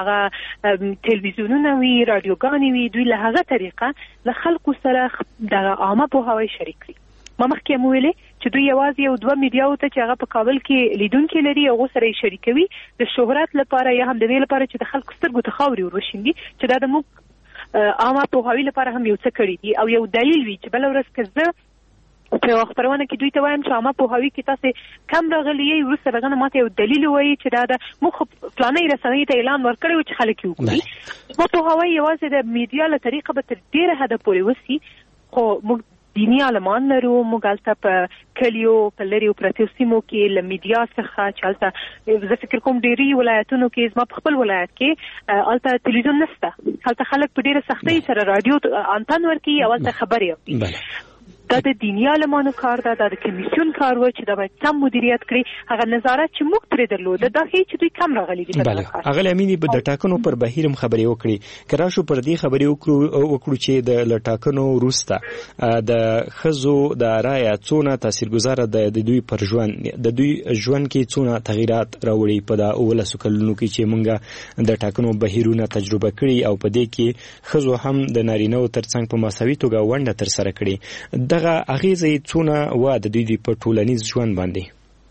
هغه تلویزیونونه وي، راډیوګانې وي، دوی له هغه طریقه له خلکو سره دغه عامه پوهاوی شریک کړي. ما مخکې هم ویلې چې دوی یوازې یو دوه میډیاو ته چې هغه په کابل کې لیدونکي لري هغو سره یې شریکوي د شهرت لپاره یا هم د دې لپاره چې د خلکو سترګو ته خاورې ور وشیندي چې دا د موږ عامه پوهاوي لپاره هم یو څه کړي دي او یو دلیل وي چې بله ورځ که زه په یوه خپرونه کې دوی ته وایم چې عامه پوهاوي کې تاسې کم راغلي یې، وروسته له هغه نه ماته یو دلیل ووایي چې دا د موږ خو فلانۍ رسنۍ ته اعلان ورکړی و چې خلک یې وګوري. عامه پوهاوی یوازې د میډیا له طریقه به تر ډېره حده پورې وسي، خو موږ دیني عالمان لرو، موږ هلته په کلیو په لرې پرتو سیمو کې له میډیا څخه چې هلته زه فکر کوم ډېري ولایتونو کې زما په خپل ولایت کې هلته تلویزیون نشته، هلته خلک په ډېره سختۍ سره راډیو انتن ورکوي او هلته خبرې اوري. دا د دیني عالمانو کار ده، دا د کمیسیون کار و چې دا باید سم مدیریت کړي. هغه نظارت چې موږ ترې درلوده دا ښیي چې دوی کم راغلي دي. بله، اغلی امیني د ټاکنو پر بهیر هم خبرې وکړي. که راشو پر دې خبرې وکړو چې د له ټاکنو وروسته د ښځو د رایه څونه تاثیرګذاره ده د دوی پر ژوند، د دوی ژوند کې څونه تغییرات راوړي په دا اوولسو کلونو کې چې موږ د ټاکنو بهیرونه تجربه کړي او په دې کې ښځو هم د نارینهو ترڅنګ په مساوي توګه ونډه ترسره کړي. دغه اغیزې څونه وه د دوی په ټولنیز ژوند باندې؟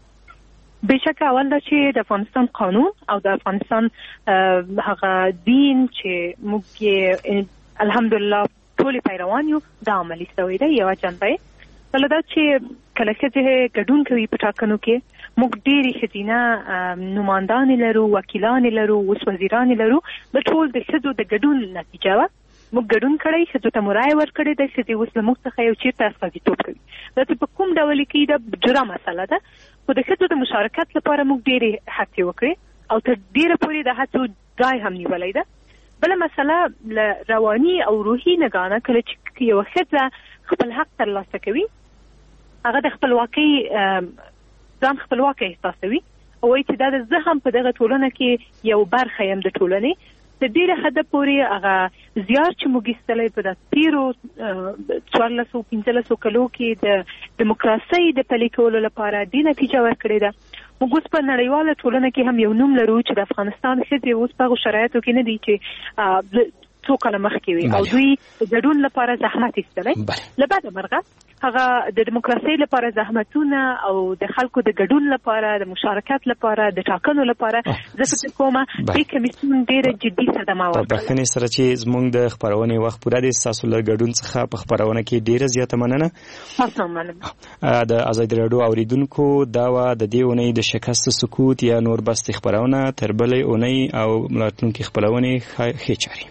بېشکه اول دا چې د افغانستان قانون او د افغانستان هغه دین چې موږ یې الحمدلله ټولې پیروان یو دا عملي شوی دی. یوه جنبه یې بله دا چې کله ښځې ګډون کوي په ټاکنو کې موږ ډېرې ښځینه نمایندانې لرو، وکیلانې لرو، اوس وزیرانې لرو. د ټول د ښځو د ګډون نتیجه وه. موږ ګډون کړی، ښځو ته مو رایه ورکړې ده، ښځې اوس له موږ څخه یو چېرته استازیتوب کوي. دا چې په کوم ډول کې دا جدا مسله ده، خو د ښځو د مشارکت لپاره موږ ډېرې هڅې وکړې او تر ډېره پورې د هڅو ځای هم نیولی ده. بله مسله له رواني او روحي نګانه کله چې یوه ښځه خپل حق ترلاسه کوي هغه د خپلواکۍ ځان خپلواکه احساسوي او وایي چې دا د زه هم په دغه ټولنه کې یو برخه یم د ټولنې. د ډېره حده پورې هغه زیار چې موږ ایستلی په د تېرو څوارلسو پنځلسو کلو کې د دیموکراسۍ د پلي کولو لپاره دې نتیجه ورکړې ده. موږ اوس په نړیواله ټولنه کې هم یو نوم لرو چې د افغانستان ښځې اوس په هغو شرایطو کې نه دي چې څو کاله مخکې وي او دوی د ګډون لپاره زحمت ایستلی. له بده مرغه هغه د دیموکراسۍ لپاره زحمتونه او د خلکو د ګډون لپاره د مشارکت لپاره د ټاکنو لپاره زه فکر کوم دې کمیسیون ډېره جدي صدمه ورکړه. په بښنې سره چې زموږ د خپرونې وخت پوره دی، ستاسو له ګډون څخه په خپرونه کې ډېره زیاته مننه. تاسو هم مننه. د ازادي راډیو اوریدونکو دا وه د دې اونۍ د شکست سکوت یا نور بستې خپرونه. تر بلې اونۍ او راتلونکې خپرونې ښې چارې.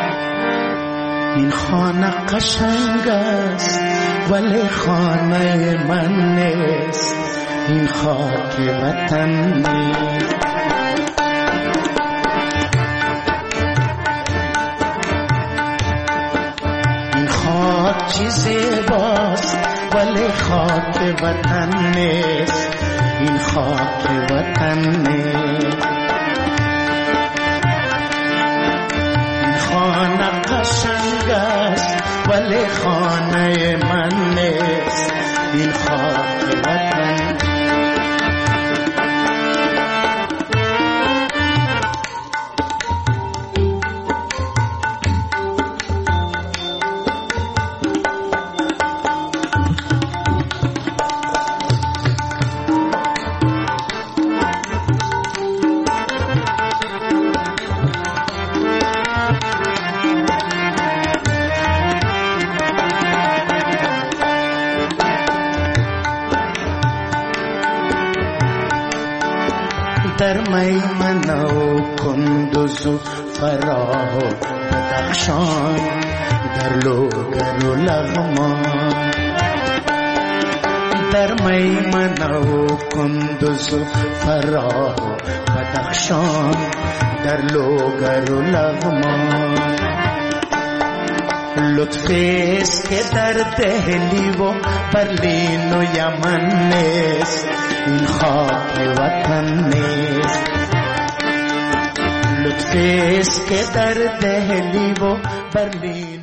این خانه قشنگ است ولی خانه من نیست، این خاک وطن نیست. این خاک چی زیباست ولی خاک وطن نیست، این خاک وطن این خانه قشنگ است ولی خانه من نیست این خاک وطن در میمنه و کندوز و فراه و بدخشان در لوگر و لغمان در میمنه و کندوز و فراه و بدخشان در لوگر و لغمان لطفی است که در دهلی و برلین و یمن نیست این خاک وطن نیست لطفی است که در دهلی و برلین